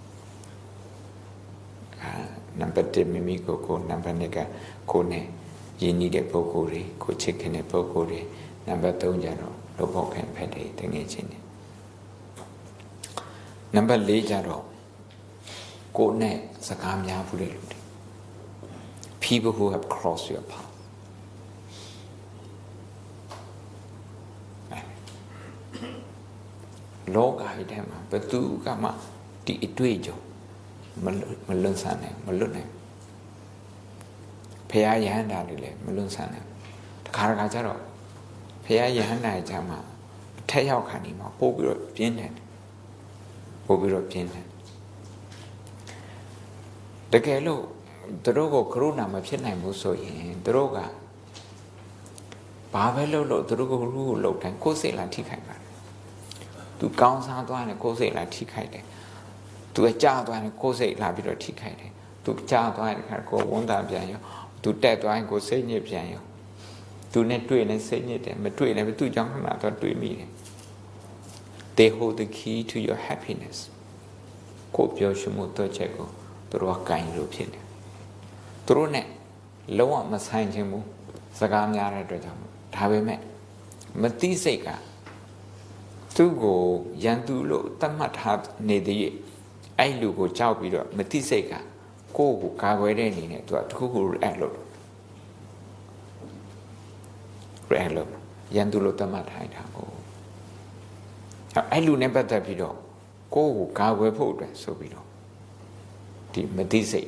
နံပါတ်တစ်မိမိကိုကိုနံပါတ်နှစ်ကကိုနဲ့ယဉ်ညီတဲ့ပုဂ္ဂိုလ်တွေကိုချစ်ခင်တဲ့ပုဂ္ဂိုလ်တွေ number three ကျတော့လုပ်ဖို့ခံဖက်တယ်တကယ်ချင်းတယ် number four ကျတော့ကိုယ်နဲ့စကားများဘူးတဲ့လူတွေ people who have crossed your path လောကကြီးထဲမှာဘယ်သူကမှဒီအတွေ့အကြုံမမလွန်ဆန်နိုင်မလွတ်နိုင်ဖះယဟန္တာတွေလည်းမလွန်ဆန်နိုင်တခါတခါကျတော့ဖះယဟန္တာကြမှာအထက်ရောက်ခါနေမှာပို့ပြီးတော့ပြင်းတယ်ပို့ပြီးတော့ပြင်းတယ်တကယ်လို့သူတို့ကိုကရုဏာမဖြစ်နိုင်ဘူးဆိုရင်သူတို့ကဘာပဲလုပ်လို့သူတို့ကိုလူကိုလှုပ်တိုင်းကိုယ်စိတ်လာထိခိုက်ပါတယ်သူကောင်းစားသွားတယ်ကိုယ်စိတ်လာထိခိုက်တယ်သူအကြသွားတယ်ကိုယ်စိတ်လာပြီးတော့ထိခိုက်တယ်သူကြားသွားတယ်ခါကိုဝန်တာပြန်ရောသူတက်သွားရင်ကိုစိတ်ညစ်ပြန်ရောသူနဲ့တွေ့နေစိတ်ညစ်တယ်မတွေ့လည်းသူ့ကြောင့်ခဏတော့တွေ့မိတယ် they hold the key to your happiness ကိုပြောရှမှုတော့ချက်ကိုသူတို့ကကိုင်လို့ဖြစ်တယ်သူတို့နဲ့လုံးဝမဆိုင်ခြင်းဘူးစကားများတဲ့အတွက်ကြောင့်ဒါပေမဲ့မသိစိတ်ကသူ့ကိုရန်သူလို့သတ်မှတ်ထားနေသေးရဲ့အဲ့လူကိုကြောက်ပြီးတော့မသိစိတ်ကကိုယ့်ကိုကာကွယ်တဲ့အနေနဲ့သူကတခုခု react လုပ် react လုပ်ရန်သူလို့သတ်မှတ်ထားတာကိုအဲ့လူနဲ့ပတ်သက်ပြီးတော့ကိုယ့်ကိုကာကွယ်ဖို့အတွက်ဆိုပြီးတော့ဒီမသိစိတ်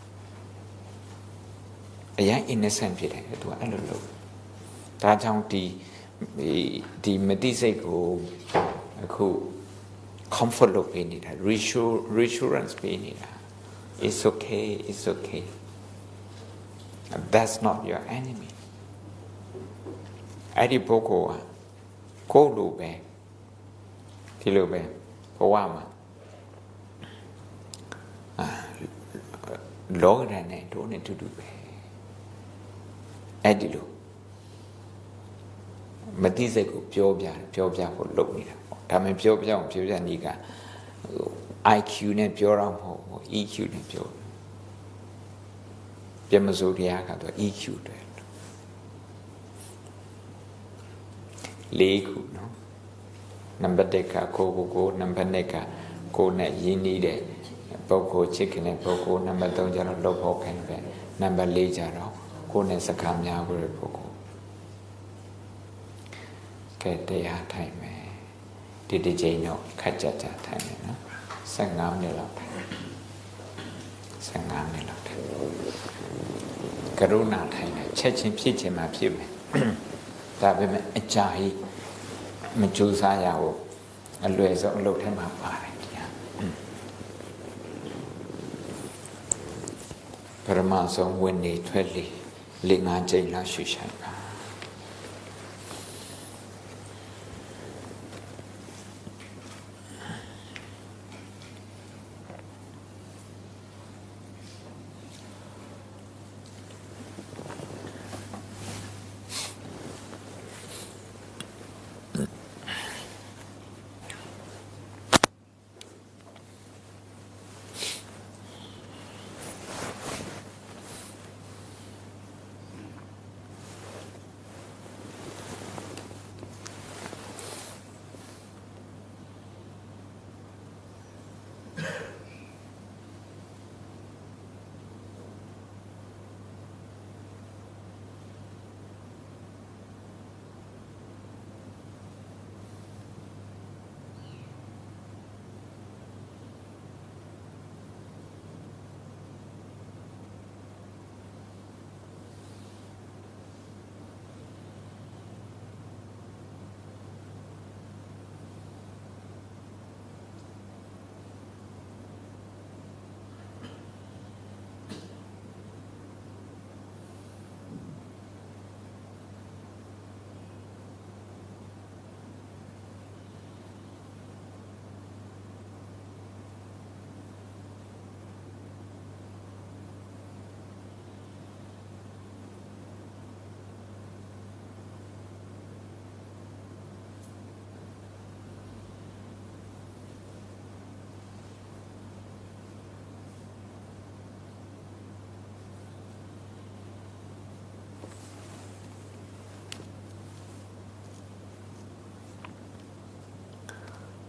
အရင် innocent ဖြစ်တယ်သူကအဲ့လိုလုပ်ဒါကြောင့်ဒီဒီမသိစိတ်ကိုအခု comfort လုပ်ပေးနေတာ reassurance ပေးနေတာ it's okay it's okay that's not your enemy အဲ့ဒီပုဂ္ဂိုလ်ကကိုယ်လိုပဲဒီလိုပဲဘဝမှာအာလောကဓာတ်နဲ့တို့နဲ့တူတူပဲအဲ့ဒီလိုမသိစိတ်ကိုပြောပြတယ်ပြောပြဖို့လုပ်နေတာပေါ့ဒါမှပြောပြအောင်ပြောပြနေက I Q နဲ့ပြောတော့မဟုတ်ဘူး E Q နဲ့ပြောပြမစိုးတရားကတော့ E Q တယ်လေးခုနော်နံပါတ်တစ်ကကိုကိုကိုနံပါတ်နှစ်ကကိုနဲ့ရင်းနှီးတဲ့ပုဂ္ဂိုလ်ချစ်ခင်တဲ့ပုဂ္ဂိုလ်နံပါတ်သုံးကျတော့လှုပ်ဖို့ခိုင်းပဲနံပါတ်လေးကျတော့ကိုနဲ့စကားများဖို့တဲ့ပုဂ္ဂိုလ်ကဲတရားထိုင်မယ်ဒီတစ်ချိန်တော့ခက်ကြကြထိုင်မယ်နော်ဆယ်ငါးမိနစ်လောက်ထိုင်ဆယ်ငါးမိနစ်လောက်ထိုင်ကရုဏာထိုင်တယ်ချက်ချင်းဖြစ်ချင်းမှဖြစ်မယ်ဒါပေမဲ့အကြာကြီးမကြိုးစားရဘူးအလွယ်ဆုံးအလုပ်ထဲမှာပါတယ်တရားပရမဆုံးဝင်နေထွက်လေလေးငါးကြိမ်လောက်ရှုရှိုက်ပါ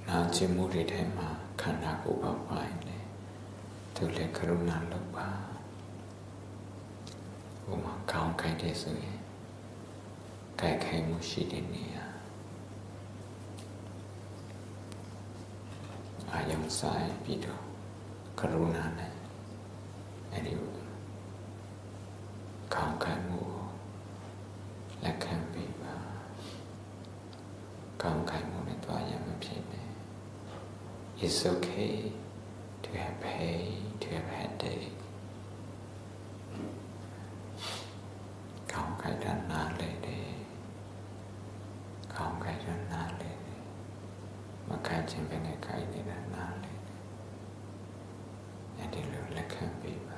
နာကျင်မှုတွေထဲမှာခန္ဓာကိုယ်ပါပါရင်လေသူလည်းကရုဏာလုပ်ပါဘုမကောင်းခိုင်းတဲ့ဆိုရင်ကြိုက်ခိုင်းမှုရှိတဲ့နေရာအာယုံဆိုင်ပြီးတော့ကရုဏာနဲ့အဲ့ဒီကောင်းခိုင်းမှုလက်ခံပေးပါကောင်းခိုင်းမှုနဲ့တွားရမဖြစ်နဲ့ It's okay to have pain, to have headache ကောင်းခိုင်းတာနားလေတယ်ကောင်းခိုင်းတာနားလေတယ်မခံချင်ပဲနဲ့ခိုင်းနေတာနားလေတယ်အဲ့ဒီလိုလက်ခံပေးပါ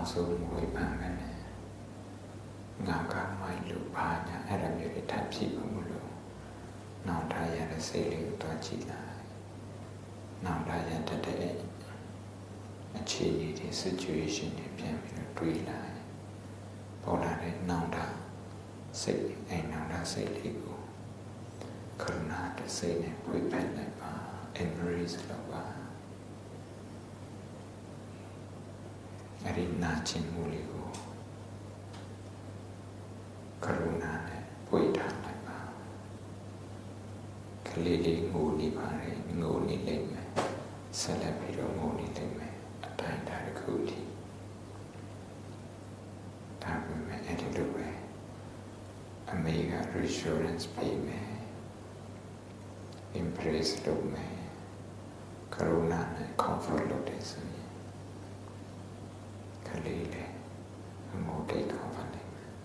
ဆုံးဝေဖန်မယ်ငါကမိုက်လို့ဘာညာအဲ့ဒါမျိုးတွေထပ်ဖြစ်မှုလို့နောက်ထားရတဲ့စိတ်လေးကိုသွားကြည့်လိုက်နောက်ထားရတဲ့အခြေအနေတွေ situation တွေပြန်ပြီးတော့တွေးလိုက်ပေါ်လာတဲ့နောက်ထားစိတ်အဲ့နောက်ထားစိတ်လေးကိုကရုဏာတဲ့စိတ်နဲ့ဝေဖန်လိုက်ပါ embrace လုပ်ပါအဲ့ဒီနာကျင်မှုလေးကိုကရုဏာနဲ့ပွေထားလိုက်ပါကလေးလေးငိုနေပါလေငိုနေလိမ့်မယ်ဆက်လက်ပြီးတော့ငိုနေလိမ့်မယ်အတိုင်းတာတစ်ခုတည်းဒါပေမဲ့အဲ့ဒီလိုပဲအမေက reassurance ပေးမယ် embrace လုပ်မယ်ကရုဏာနဲ့ comfort လုပ်တယ်ဆိုရင်ကလေးလေးအမိုးတိတ်ကောင်းပါလိမ့်မယ်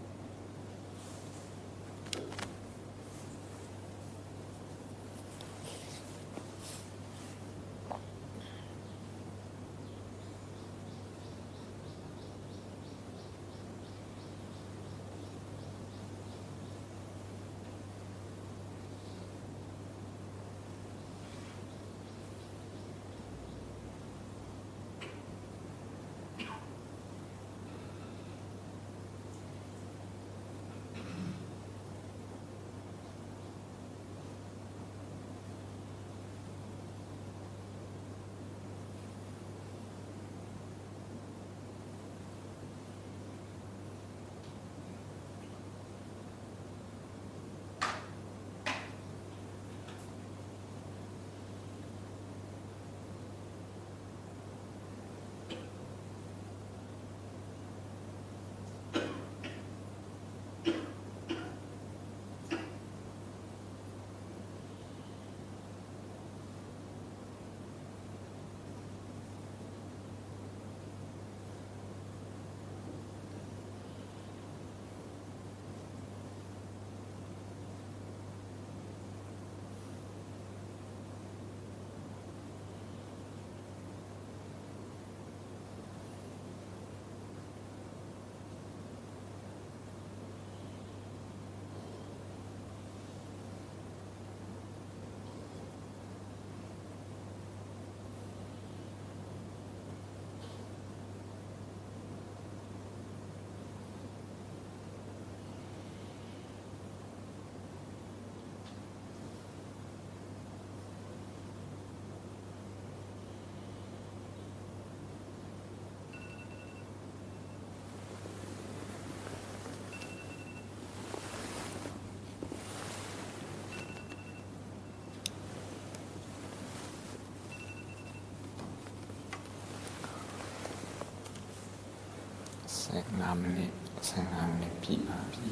ငါးမိနစ်ဆယ်ငါးမိနစ်ပြည့်ပါပြီ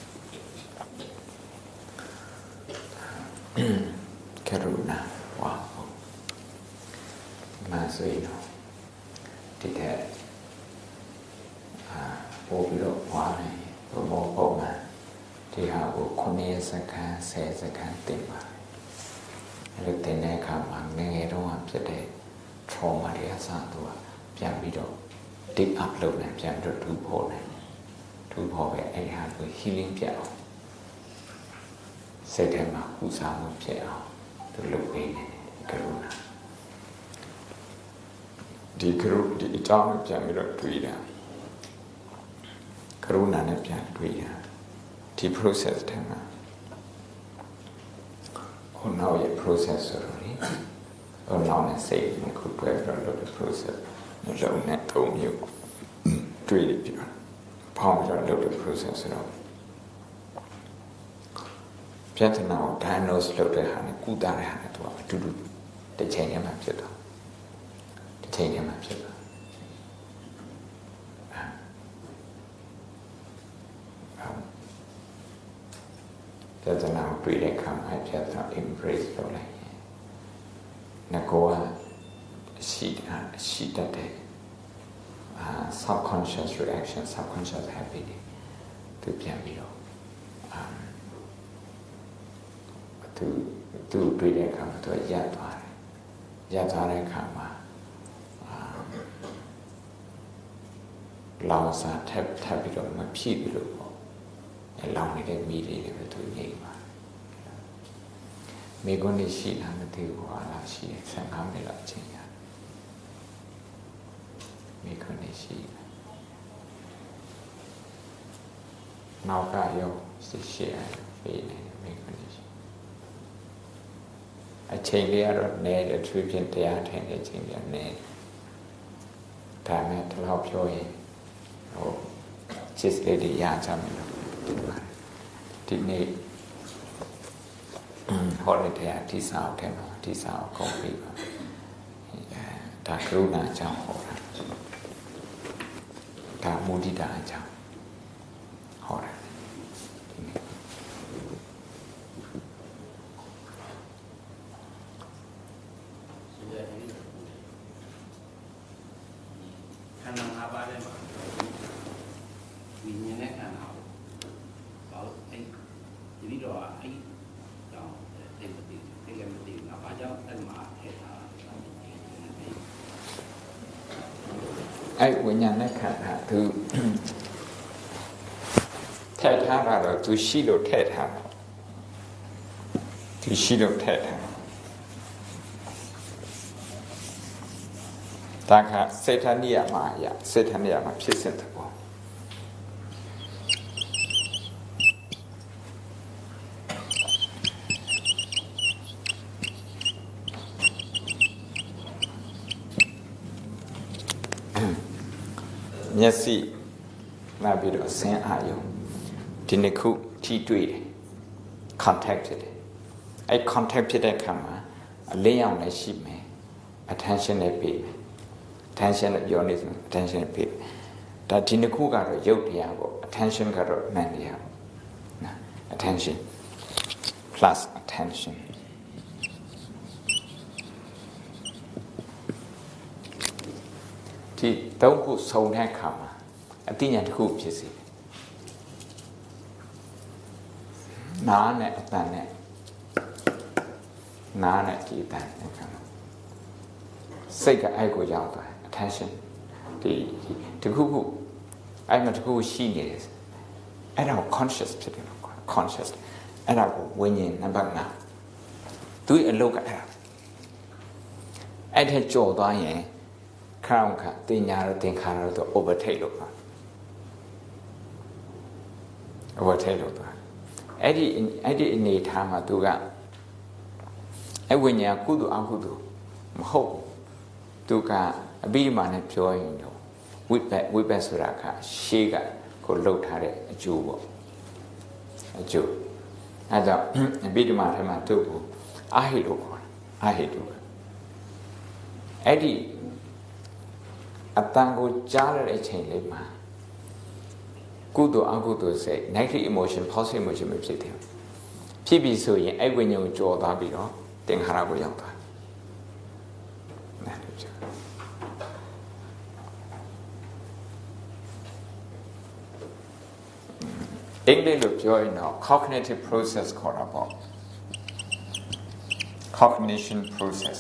ကရုဏာဝါမဆိုရင်ဒီတဲ့အာပို့ပြီးတော့ဝါနေဘောပုံမှန်ဒီဟာကိုခုနှစ်စက္ကန့်ဆယ်စက္ကန့်တင်ပါအဲ့လိုတင်တဲ့အခါမှာငယ်ငယ်တုန်းကဖြစ်တဲ့ trauma တွေအစသူကပြန်ပြီးတော့dig up လုပ်နေပြန်တော့ထူဖို့နေထူဖို့ပဲအဲ့ဟာကို healing ပြအောင်စိတ်ထဲမှာကုစားမှုဖြစ်အောင်သူလုပ်ပေးနေကရုဏာဒီကရုဒီအကြောင်းပြန်ပြီးတော့တွေးတာကရုဏာနဲ့ပြန်တွေးတာဒီ process ထဲမှာဟိုနောက်ရဲ့ process ဆိုတော့လေဟိုနောက်နဲ့စိတ်ကိုခုတွဲပြီးတော့လုပ်တဲ့ processနှလုံးနဲ့သုံးမျိုးတွေးပြီးတော့ပေါင်းပြီးတော့လုပ်တဲ့ process ဆိုတော့ပြဿနာကို diagnose လုပ်တဲ့ဟာနဲ့ကုသတဲ့ဟာနဲ့သူကအတူတူတစ်ချိန်တည်းမှာဖြစ်တော့တစ်ချိန်တည်းမှာဖြစ်တော့ပြဿနာကိုတွေးတဲ့အခါမှာပြဿနာ embrace လုပ်လိုက်ရင်ငကောရှိတာရှိတတ်တယ်အာ subconscious reaction subconscious habit တွေသူပြန်ပြီးတော့အာသူသူတွေ့တဲ့အခါမှာသူရပ်သွားတယ်ရပ်သွားတဲ့အခါမှာအာလောင်စာထပ်ထပ်ပြီးတော့မဖြစ်ဘူးလို့ပေါ့အဲလောင်နေတဲ့မိတွေလည်းပဲသူငြိမ့်ပါမိကွန်းနေရှိလားမသိဘူးဟာလားရှိတယ်ဆယ်ငါးမိနစ်လောက်အချိန်ရမိကွန်းနေရှိနောက်ကရောစိတ်ရှိရပေးနေမိကွန်းနေရှိအချိန်လေးကတော့နည်းတယ်သူပြင်တရားထိုင်တဲ့အချိန်ကနည်းဒါမဲ့ဒီလောက်ပြောရင်ဟိုချစ်လေးတွေရကြမယ်လို့ဒီမှာဒီနေ့ဟောရတဲ့ဒီစာအုပ်ထဲမှာဒီစာအုပ်ကုန်ပြီပါဒါကရုဏာအကြောင်းဟောတာဒါမုဒိတာအကြောင်းဟောတာခန္ဓာ၅ပါးထဲမှာဝိညာဉ်နဲ့ခန္ဓာကိုဘာလို့အဲ့ဒီပြီးတော့အဲ့ကြောင့်တိတ်မသိတိတ်လည်းမသိဘူး။ဘာကြောင့်အဲ့မှာထည့်ထားတာလဲ။အဲ့ဝိညာဉ်နဲ့ခန္ဓာသူထည့်ထားတာတော့သူရှိလို့ထည့်ထားတာသူရှိလို့ထည့်ထားတာခစေတနိယမှာရစေတနိယမှာဖြစ်စဉ်တဘောမျက်စိလာပြီးတော့ဆင်းအာယုံဒီနှစ်ခုထိတွေ့တယ် contact ဖြစ်တယ်အဲ့ contact ဖြစ်တဲ့အခါမှာအလင်းရောင်လည်းရှိမယ် attention နဲ့ပေးမယ် attention နဲ့ပြောနေစမ်း attention နဲ့ပေးဒါဒီနှစ်ခုကတော့ရုပ်တရားပေါ့ attention ကတော့မှန်တရားပေါ့နော် attention plus attentionဒီသုံးခုစုံတဲ့အခါမှာအသိဉာဏ်တစ်ခုဖြစ်စေနားနဲ့အတန်နဲ့နားနဲ့ဒီအတန်နဲ့ခံစိတ်ကအဲ့ကိုရောက်သွား attention ဒီတခုခုအဲ့မှာတခုရှိနေတယ်အဲ့ဒါကို conscious ဖြစ်တယ်လို့ခေါ် conscious အဲ့ဒါကိုဝိညာဉ်နံပါတ်၅သူ့အလုပ်ကအဲ့ဒါအဲ့ထက်ကြော်သွားရင်ခရောင်ခတင်ညာတော့သင်္ခါရတော့ overtake လို့ပါ overtake လို့ပါအဲ့ဒီအဲ့ဒီအနေထားမှာသူကအဲ့ဝိညာဉ်ကုသိုလ်အကုသိုလ်မဟုတ်သူကအဘိဓမ္မာနဲ့ပြောရင်တော့ဝိပက်ဝိပက်ဆိုတာကရှေးကကိုလှုပ်ထားတဲ့အကျိုးပေါ့အကျိုးအဲကြောင့်အဘိဓမ္မာထဲမှာသူ့ကိုအာဟိလို့ခေါ်တယ်အာဟိတုအဲ့ဒီအတန်ကိုကြားရတဲ့အချိန်လေးမှာကုသိုလ်အကုသိုလ်စိတ် negative emotion positive emotion မဖြစ်သေးဘူးဖြစ်ပြီဆိုရင်အဲ့ဝိညာဉ်ကိုကြော်သွားပြီးတော့သင်္ခါရကိုရောက်သွားတယ်နားလည်ကြအင်္ဂလိပ်လိုပြောရင်တော့ cognitive process ခေါ်တာပေါ့ cognition process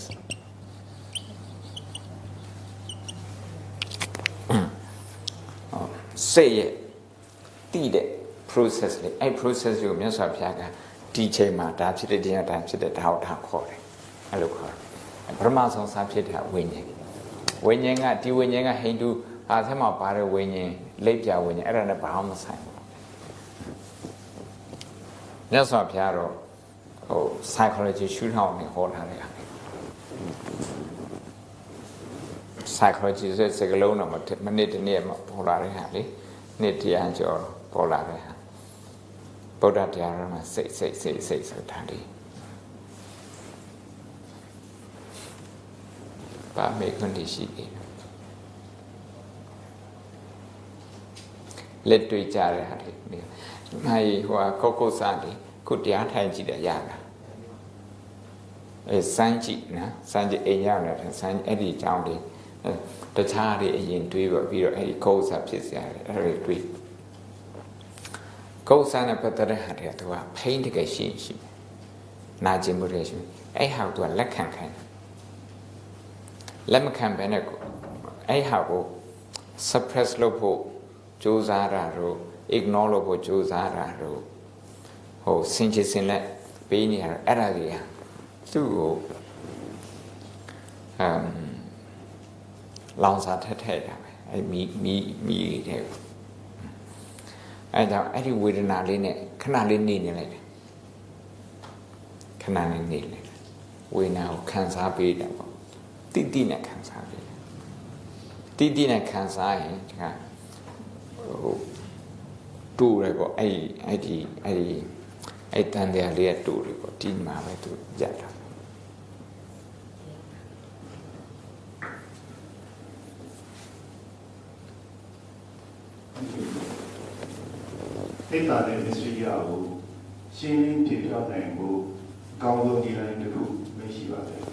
စိတ်ရဲ့တည်တဲ့ process လေးအဲ့ process ကိုမြတ်စွာဘုရားကဒီချိန်မှာဒါဖြစ်တဲ့တရားဒါဖြစ်တဲ့ဒါဟုတ်တာခေါ်တယ်အဲ့လိုခေါ်တယ်ပရမဆုံးစာဖြစ်တဲ့ဝိညာဉ်ဝိညာဉ်ကဒီဝိညာဉ်ကဟိန္ဒူအားထဲမှာပါတဲ့ဝိညာဉ်လိပ်ပြဝိညာဉ်အဲ့ဒါနဲ့ဘာမှမဆိုင်ဘူးမြတ်စွာဘုရားတော့ဟို psychology ရှုထောင့်နဲ့ဟောထားတယ် psychology ဆိုတဲ့စကားလုံးတော့မနစ်တနေ့မှာပေါ်လာတဲ့ဟာလေနှစ်တရားကျော်ပေါ်လာတဲ့ဟာဗုဒ္ဓတရားတော်မှာစိတ်စိတ်စိတ်စိတ်ဆိုတာလေပါမေခွန်ဒီရှိတယ်လက်တွေ့ကြတဲ့ဟာလေမိုင်ဟိုကောက်ကုတ်စားလေခုတရားထိုင်ကြည့်တယ်ရတာအဲစမ်းကြည့်နော်စမ်းကြည့်အိမ်ရောက်နေတယ်စမ်းအဲ့ဒီအကြောင်းလေးတခြားတွေအရင်တွေးပြီးတော့အဲ့ဒီကောက်စားဖြစ်စရာအဲ့ဒါတွေးကောက်စားနဲ့ပတ်သက်တဲ့ဟာတွေကသူကဖိန်းတကယ်ရှိရှိနာကျင်မှုတွေရှိအဲ့ဟာကသူကလက်ခံခိုင်းလက်မခံဘဲနဲ့အဲ့ဟာကို suppress လုပ်ဖို့ကြိုးစားတာတို့ ignore လို့ကိုကြိုးစားတာတို့ဟိုစင်ချင်စင်လက်ပေးနေရတာအဲ့ဒါတွေကသူ့ကိုအမ်လောင်စာထက်ထက်တာပဲအဲ့မီမီမီတဲ့အဲ့ကြောင့်အဲ့ဒီဝေဒနာလေးနဲ့ခဏလေးနေနေလိုက်တယ်ခဏလေးနေလိုက်ဝေဒနာကိုခံစားပေးတယ်ပေါ့တိတိနဲ့ခံစားပေးတယ်တိတိနဲ့ခံစားရင်ဒီကဟိုတူတယ်ပေါ့အဲ့အဲ့ဒီအဲ့ဒီအဲ့တန်တရားလေးကတူတယ်ပေါ့ဒီမှာပဲသူရတာအဲ့ဒါနဲ့ mystery ကိုရှင်းလင်းပြပြနိုင်ဖို့အကောင်းဆုံးဒီလိုင်းတစ်ခုမရှိပါဘူး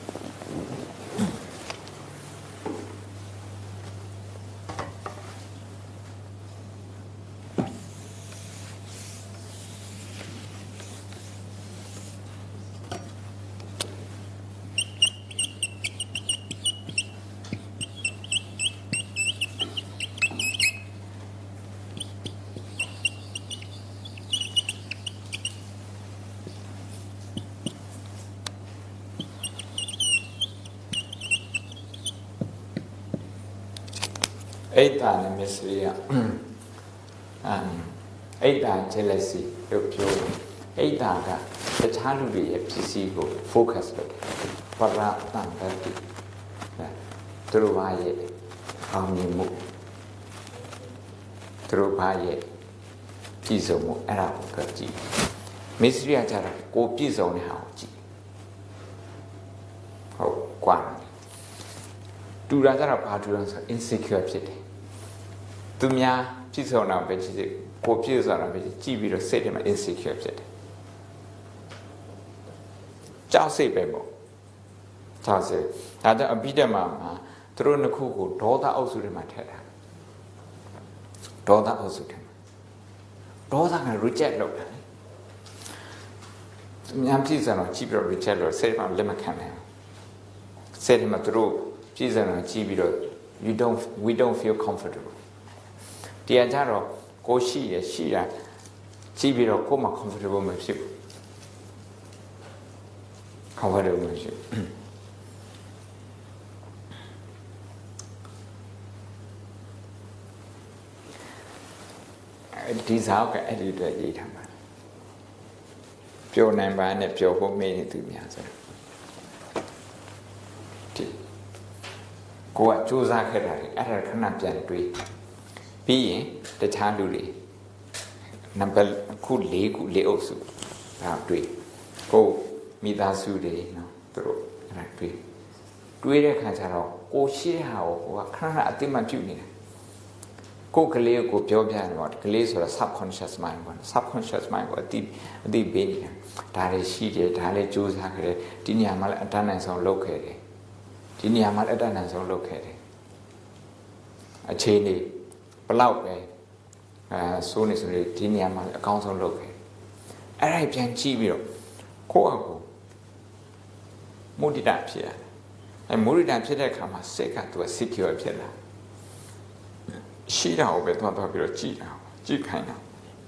အိတ်တာနဲ့မစ္စရိယအမ်အိတ်တာ jealousy လို့ပြောတယ်အိတ်တာကတခြားလူတွေရဲ့ဖြစ်စီကို focus လုပ်တယ်ပရတန်တတိသူတို့ဘာရဲ့အောင်မြင်မှုသူတို့ဘာရဲ့ပြည်စုံမှုအဲ့ဒါကိုကြည့်မစ္စရိယကျတော့ကိုပြည်စုံတဲ့ဟာကိုကြည့်ဟုတ်ကွာတူတာကျတော့ဘာတူလဲဆို insecure ဖြစ်တယ်သူများပြည့်စုံတာပဲကြည့်စိကိုပြည့်စုံတာပဲကြည့်ကြည့်ပြီးတော့စိတ်ထဲမှာ insecure ဖြစ်တယ်ကြောက်စိတ်ပဲပေါ့ကြောက်စိတ်ဒါတော့အပိဓမ္မာမှာသူတို့နှစ်ခုကိုဒေါသအုပ်စုတွေမှာထည့်တာဒေါသအုပ်စုတွေမှာဒေါသက reject လုပ်တာလေသူများပြည့်စုံတော့ကြည့်ပြီးတော့ reject လုပ်စိတ်မှာလက်မခံနိုင်ဘူးစိတ်ထဲမှာသူတို့ပြည့်စုံတော့ကြည့်ပြီးတော့ you don't we don't feel comfortable တရားကြတော့ကိုရှိရရှိရကြည့်ပြီးတော့ကိုယ်မှ comfortable မဖြစ်ဘူး comfortable မဖြစ်ဒီစားကအဲ့ဒီအတွက်ရေးထားပါပျော်နိုင်ပါနဲ့ပျော်ဖို့မေးနေသူများဆိုဒီကိုကစူးစမ်းခဲ့တာလေအဲ့ဒါခဏပြန်တွေးပြီးရင်တခြားလူတွေနံပါတ်ခု၄ခု၄အုပ်စုဒါတွေးကိုမိသားစုတွေနော်သူတို့အဲ့ဒါတွေးတွေးတဲ့ခါကျတော့ကိုရှိတဲ့ဟာကိုကိုကခဏခဏအသိမှတ်ပြုနေတာကိုကလေးကိုပြောပြတယ်ပေါ့ကလေးဆိုတာ subconscious mind ပေါ့ subconscious mind ကိုအသိအသိပေးနေတာဒါတွေရှိတယ်ဒါလည်းစူးစမ်းခဲ့တယ်ဒီနေရာမှာလည်းအတန်းနိုင်ဆုံးလုပ်ခဲ့တယ်ဒီနေရာမှာလည်းအတန်းနိုင်ဆုံးလုပ်ခဲ့တယ်အခြေအနေဘလောက်ပဲအဲဆိုးနေဆိုနေဒီနေရာမှာအကောင်းဆုံးလုပ်ခဲ့အဲ့ဒါပြန်ကြည့်ပြီးတော့ကိုယ့်အကူမုဒိတာဖြစ်ရတယ်အဲမုဒိတာဖြစ်တဲ့အခါမှာစိတ်ကသူက secure ဖြစ်လာရှိတာကိုပဲသွားသွားပြီးတော့ကြည့်တာကြည့်ခိုင်းတာ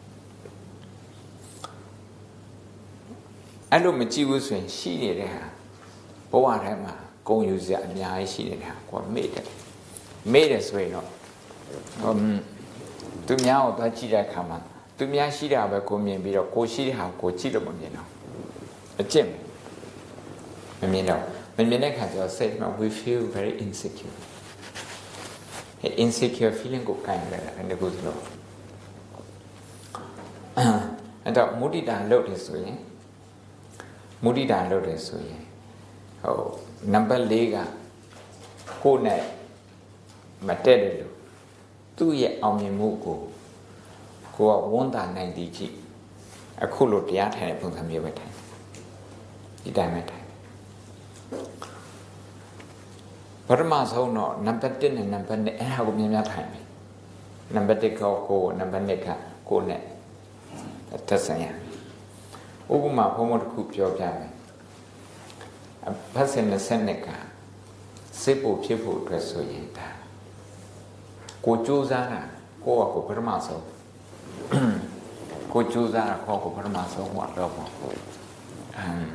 အဲ့လိုမကြည့်ဘူးဆိုရင်ရှိနေတဲ့ဟာဘဝထဲမှာဂုဏ်ယူစရာအများကြီးရှိနေတဲ့ဟာကိုမေ့တယ်မေ့တယ်ဆိုရင်တော့ဟွန်းသူများကိုသွားကြည့်တဲ့အခါမှာသူများရှိတာပဲကိုမြင်ပြီးတော့ကိုရှိတဲ့ဟာကိုကြည့်လို့မမြင်တော့အကျင့်မမြင်တော့မမြင်တဲ့အခါကျတော့စိတ်မှာ we feel very insecure insecure feeling ကိုကိုင်ရတယ်အဲ့ဒါကိုဆိုတော့အဲ့တော့မုဒိတာလုပ်တယ်ဆိုရင်မုဒိတာလုပ်တယ်ဆိုရင်ဟိုနံပါတ်၄ကကိုယ်နဲ့မတက်တယ်လို့သူ့ရဲ့အောင်မြင်မှုကိုကိုကဝန်တာနိုင်သည်ကြည့်အခုလိုတရားထိုင်တဲ့ပုံစံမျိုးပဲထိုင်ဒီတိုင်းပဲထိုင်ပထမဆုံးတော့နံပါတ်၁နဲ့နံပါတ်၂အဲ့ဒါကိုမြင်များထိုင်ပြီနံပါတ်၁ကကိုနံပါတ်၂ကကိုနဲ့သက်ဆိုင်ရဥပမာဘုံဘုံတစ်ခုပြောပြမယ်ဘတ်စင်နဲ့ဆက်နဲ့ကစိတ်ဖို့ဖြစ်ဖို့အတွက်ဆိုရင်ဒါကိုကြိုးစားတာကိုယ့်ကိုပထမဆုံးကိုကြိုးစားတာခေါ်ကိုပထမဆုံးဟောတော့ပေါ့အမ်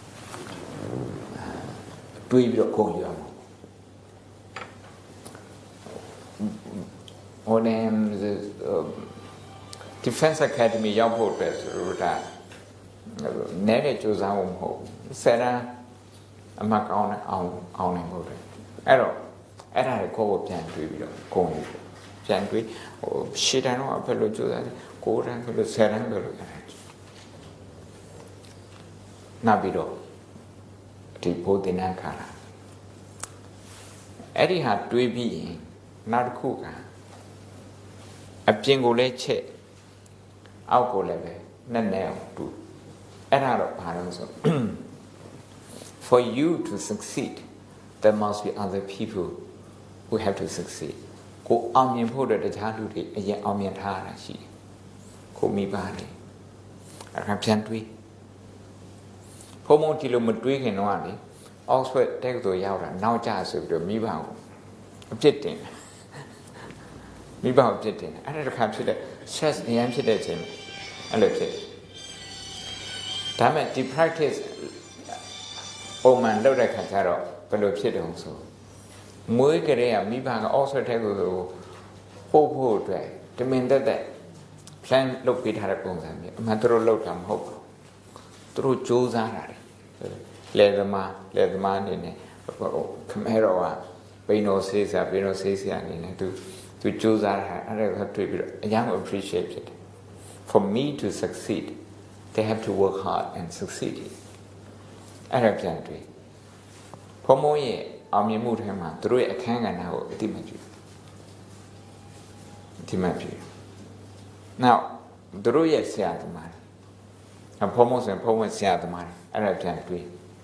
တွေးပြီးတော့ကုန်ရအောင်ဟိုနေ Defense Academy ရောက်ဖို့အတွက်ဆိုတော့ဒါနည်းတဲ့ကြိုးစားဖို့မဟုတ်ဆယ်တန်းအမှတ်ကောင်းတဲ့အောင်အောင်နိုင်ဖို့တယ်အဲ့တော့အဲ့ဒါကိုကိုယ်ပြန်တွေးပြီးတော့ကုန်ပြီပြန်တွေးဟိုရှစ်တန်းတော့ဘယ်လိုကြိုးစားလဲကိုယ်တန်းဘယ်လိုဆယ်တန်းဘယ်လိုရတယ်နောက်ပြီးတော့ဒီဘုဒ္ဓနာခါလာအဲ့ဒီဟာတွေးပြီးရင်နောက်တစ်ခုကအပြင်ကိုလည်းချက်အောက်ကိုလည်းပဲနဲ့နဲ့အောင်တူအဲ့ဒါတော့ဘာလို့ဆို for you to succeed there must be other people who have to succeed ကိုအောင်မြင်ဖို့အတွက်တခြားလူတွေအရင်အောင်မြင်ထားရတာရှိတယ်ကိုမိပါတယ်အခါပြန်တွေးဘုံဘုံဒီလိုမတွေးခင်တော့လေ Oxford တက္ကသိုလ်ရောက်တာနောက်ကျဆိုပြီးတော့မိဘကိုအပြစ်တင်တယ်မိဘကိုအပြစ်တင်တယ်အဲ့ဒါတစ်ခါဖြစ်တဲ့ stress အရင်ဖြစ်တဲ့အချိန်အဲ့လိုဖြစ်ဒါမဲ့ဒီ practice ပုံမှန်လုပ်တဲ့ခါကျတော့ဘယ်လိုဖြစ်တုံးဆိုမွေးကလေးကမိဘက Oxford တက္ကသိုလ်ကိုပို့ဖို့အတွက်တမင်တက်တက် plan လုပ်ပေးထားတဲ့ပုံစံမျိုးအမှန်တို့လုပ်တာမဟုတ်ဘူးသူတို့စူးစမ်းတာလေလေသမားလေသမားအနေနဲ့ခမဲတော်ကပိန်တော်ဆေးစားပိန်တော်ဆေးစရာအနေနဲ့သူသူစူးစမ်းတာအဲ့ဒါကတွေ့ပြီးတော့အရင်က appreciate ဖြစ်တယ် for me to succeed they have to work hard and succeed အဲ့ဒါပြန်တွေ့ဘုံဘုံရဲ့အောင်မြင်မှုထဲမှာသူတို့ရဲ့အခန်းကဏ္ဍကိုအတိမပြုအတိမပြု now သူတို့ရဲ့ဆရာသမားဘုံဘုံဆိုရင်ဘုံဘုံဆရာသမားအဲ့ဒါပြန်တွေ့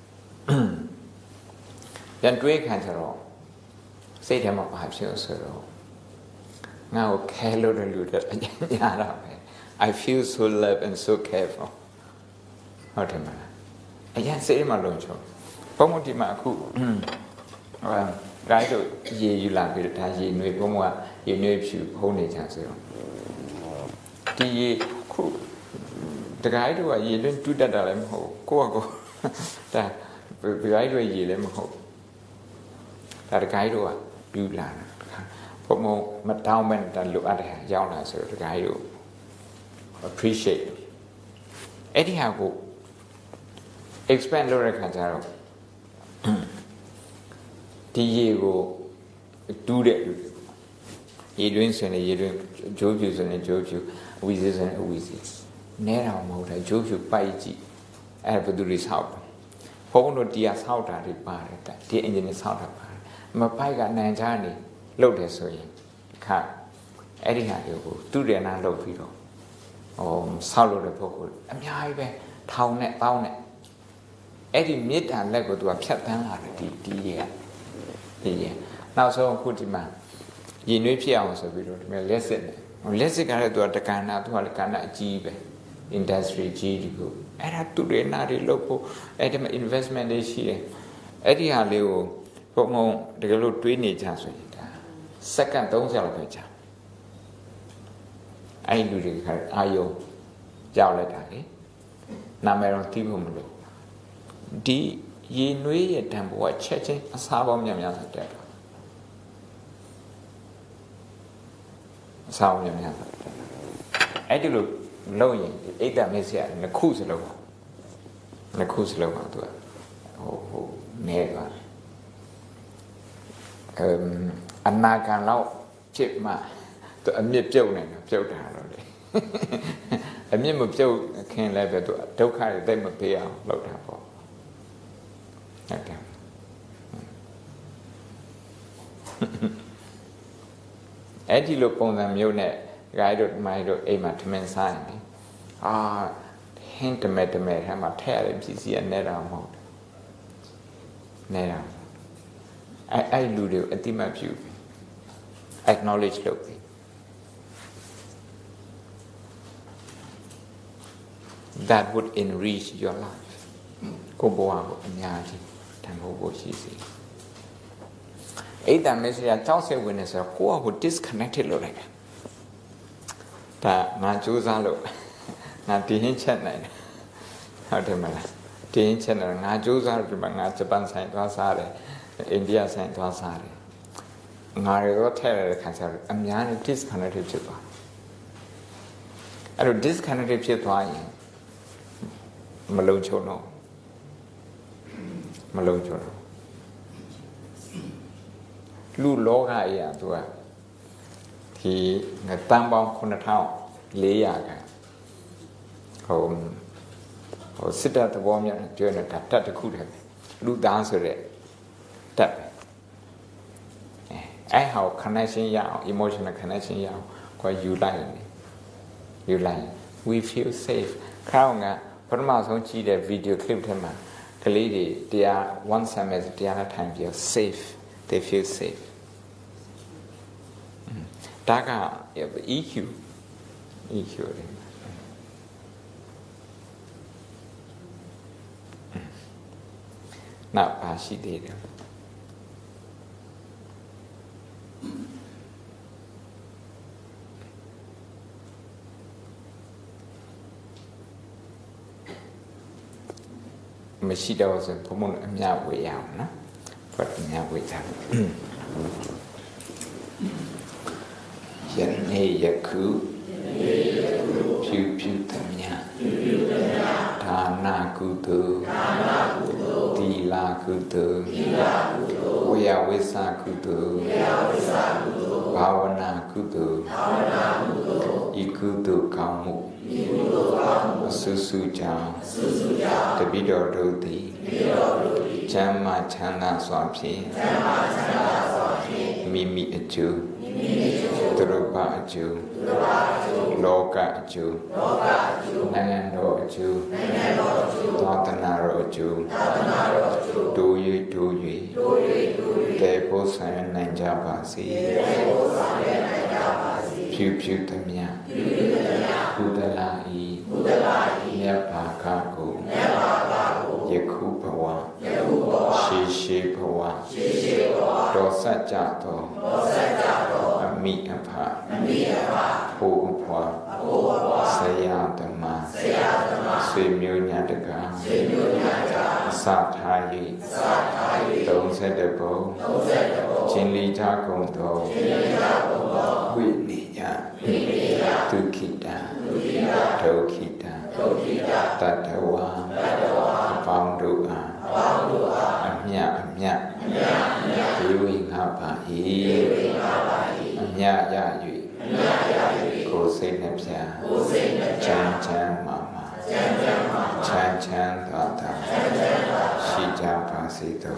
ပြန်တွေ့ခံကြတော့စိတ်ထဲမှာဘာဖြစ်လို့ဆိုတော့ငါ့ကိုခဲလို့တဲ့လူတွေအညာတာပဲ I feel so loved and so cared for ဟုတ်တယ်မလားအရင်စိတ်ထဲမှာလုံချုံဘုံဘုံဒီမှာအခုဟာဂိုင်းတို့ရေယူလာပြီးတော့ဒါရေနွေဘုံဘုံကရေနွေဖြူဖုံးနေကြဆိုတော့ဒီရေခုတဂိုင်းတို့ကရေလွန်းတူးတတ်တာလည်းမဟုတ်ကိုယ့်ကကိုဒါတဂိုင်းတို့ရေလည်းမဟုတ်ဒါတဂိုင်းတို့ကယူလာတာဘုံဘုံမတောင်းမဲ့တလိုအပ်တဲ့ရောက်လာဆိုတော့တဂိုင်းတို့ appreciate အဲ့ဒီဟာကို expand လုပ်တဲ့ခါကျတော့ဒီရေကိုတူးတဲ့လူရေတွင်းဆိုရင်ရေတွင်းဂျိုးဖြူဆိုရင်ဂျိုးဖြူအဝီစီဆိုရင်အဝီစီနဲတာမဟုတ်တာဂျိုးဖြူပိုက်ကြည့်အဲ့ဘယ်သူတွေဆောက်တယ်ဘုံတို့တရားဆောက်တာတွေပါတယ်ဒီ engineer ဆောက်တာပါတယ်မပိုက်ကနန်ချာနေလှုပ်တယ်ဆိုရင်ခါအဲ့ဒီဟာတွေကိုသူ့ရနာလှုပ်ပြီးတော့ဟိုဆောက်လို့တဲ့ပုဂ္ဂိုလ်အများကြီးပဲထောင်နဲ့ပေါင်းနဲ့အဲ့ဒီမေတ္တာလက်ကိုသူကဖြတ်တန်းလာတယ်ဒီဒီရေကဒီရေနောက်ဆုံးအခုဒီမှာရင်နှွေးဖြစ်အောင်ဆိုပြီးတော့ဒီမှာလက်စစ်နဲ့လက်စစ်ကလည်းသူကတက္ကနာသူကလည်းကဏ္ဍအကြီးပဲ industry ကြီးဒီကိုအဲ့ဒါသူတွေနာတွေလုပ်ဖို့အဲ့ဒီမှာ investment တွေရှိတယ်အဲ့ဒီဟာလေးကိုဘုံဘုံတကယ်လို့တွေးနေကြဆိုရင်ဒါစက္ကန့်သုံးဆလောက်ပဲကြာအဲ့လူတွေကအာယုံကြောက်လိုက်တာလေနာမည်တော့သိဖို့မလိုဒီရေနွေးရဲ့တံပိုးကချက်ချင်းအစားပေါင်းများများတက်တာအစားပေါင်းများများတက်တာအဲ့ဒီလိုလုပ်ရင်ဒီအိတ်တမေးစရာနှစ်ခုစလုံးပါနှစ်ခုစလုံးပါသူကဟိုဟိုနေသွားတယ်အမ်အနာကန်လောက်ဖြစ်မှသူအမြင့်ပြုတ်နေတယ်ပြုတ်တာတော့လေအမြင့်မပြုတ်ခင်လည်းပဲသူဒုက္ခတွေတိတ်မပေးအောင်လုပ်တာပေါ့ဟုတ်တယ်အဲ့ဒီလိုပုံစံမျိုးနဲ့ဂိုင်းတို့မိုင်းတို့အိမ်မှာထမင်းစားရင်အာဟင်းတမဲတမဲထဲမှာထည့်ရတဲ့ပစ္စည်းကနေတာမဟုတ်ဘူးနေတာအဲ့အဲ့လူတွေကိုအတိမတ်ပြု acknowledge လုပ်ပြီ that would enrich your life ကိုဘဝကိုအများကြီးတန်ဖိုးဖို့ရှိစေအဲ့ဒါမဲ့ဆရာကြောက်စိတ်ဝင်နေဆိုတော့ကိုယ့်အကို disconnected လုပ်လိုက်တာဒါငါကြိုးစားလို့ငါဒီဟင်းချက်နိုင်တယ်ဟုတ်တယ်မလားဒီဟင်းချက်နိုင်ငါကြိုးစားလို့ဒီမှာငါဂျပန်ဆိုင်သွားစားတယ်အိန္ဒိယဆိုင်သွားစားတယ်ငါရောထည့်ရတဲ့ခါကျတော့အများကြီး disconnected ဖြစ်သွားအဲ့လို disconnected ဖြစ်သွားရင်မလုံးချုံတော့မလုံးချုံတော့လူလောကကြီးอ่ะသူကဒီငါတန်ပေါင်းခုနှစ်ထောင်လေးရာခန့်ဟိုဟိုစစ်တပ်သဘောမျိုးကျွဲနေတာတက်တစ်ခုတည်းလူသားဆိုတဲ့တက်ပဲအဲဟော connection ရအောင် emotional connection ရအောင်ကိုယူလိုက်တယ်ယူလိုက် we feel safe ခေါင်းကပထမဆုံးကြည့်တဲ့ video clip ထဲမှာကလေးတွေတရား one semester တရားနဲ့ထိုင်ပြီး safe they feel safe ဒါက E Q E Q လေးနောက်ပါရှိသေးတယ်မရှိတော့ဆိုဘုံဘုံအများဝေရအောင်နော်ဖတ်အများဝေထားယနေ့ယခုဖြူဖြူသမျှဒါနကုသိုလ်သီလကုသိုလ်ဝိယဝိသကုသိုလ်ဘာဝနာကုသိုလ်ဤကုသိုလ်ကောင်းမှုအဆုစုကြောင့်တပိတော်တို့သည်ချမ်းသာချမ်းသာစွာဖြင့်မိမိအကျိုးသူတို့ဘာအကျိုးလောကအကျိုးနိုင်ငံတော်အကျိုးသာသနာတော်အကျိုးတို့၍တို့၍တေဖို့ဆိုင်နိုင်ကြပါစေဖြူဖြူသမျှဘုဒ္ဓလာဤမြတ်ဘာကကိုယခုဘဝရှေရှေဘဝတော်စัจကြသောအမိအဖဖို့အဖွာဆရာဓမ္မဆွေမျိုးညာတကာစထား၍သုံးဆယ်တဘုံချင်းလီကြကုန်သောဝိနိယဒုက္ခိတဒုက္ခိတတတဝါအပေါင်းတို့အားအမြတ်အမြတ်ဒေဝိငါပါ၏အမြတ်ရ၍ကိုယ်စိတ်နှပြချမ်းချမ်းမာမာချမ်းချမ်းသာသာရှိကြပါစေသော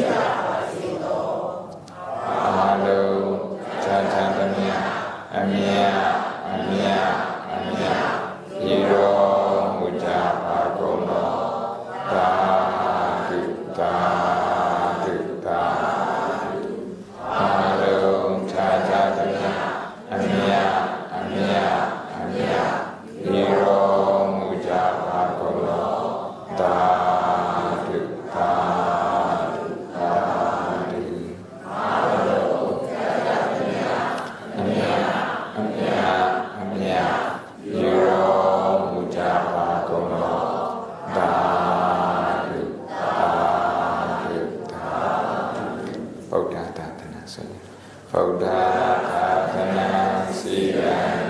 အားလုံးချမ်းချမ်းသာမြတ်အမြတ်အမြတ်အမြတ်ရေတော်မူကြပါကုန်သောသာဓုသာဓုသာအားလုံးချမ်းချမ်းသာမြတ်အမြတ်အမြတ်အမြတ်ရေတော်မူကြပါကုန်သောသာဓုသာဓုသာဓုအားလုံးချမ်းချမ်းသာမြတ်အမြတ်အမြတ်အမြတ်ရေတော်မူကြပါကုန်သောသာဓုသာဓုသာဓုဗုဒ္ဓသာသနာဆိုရင်ဗုဒ္ဓသာသနာစီရန်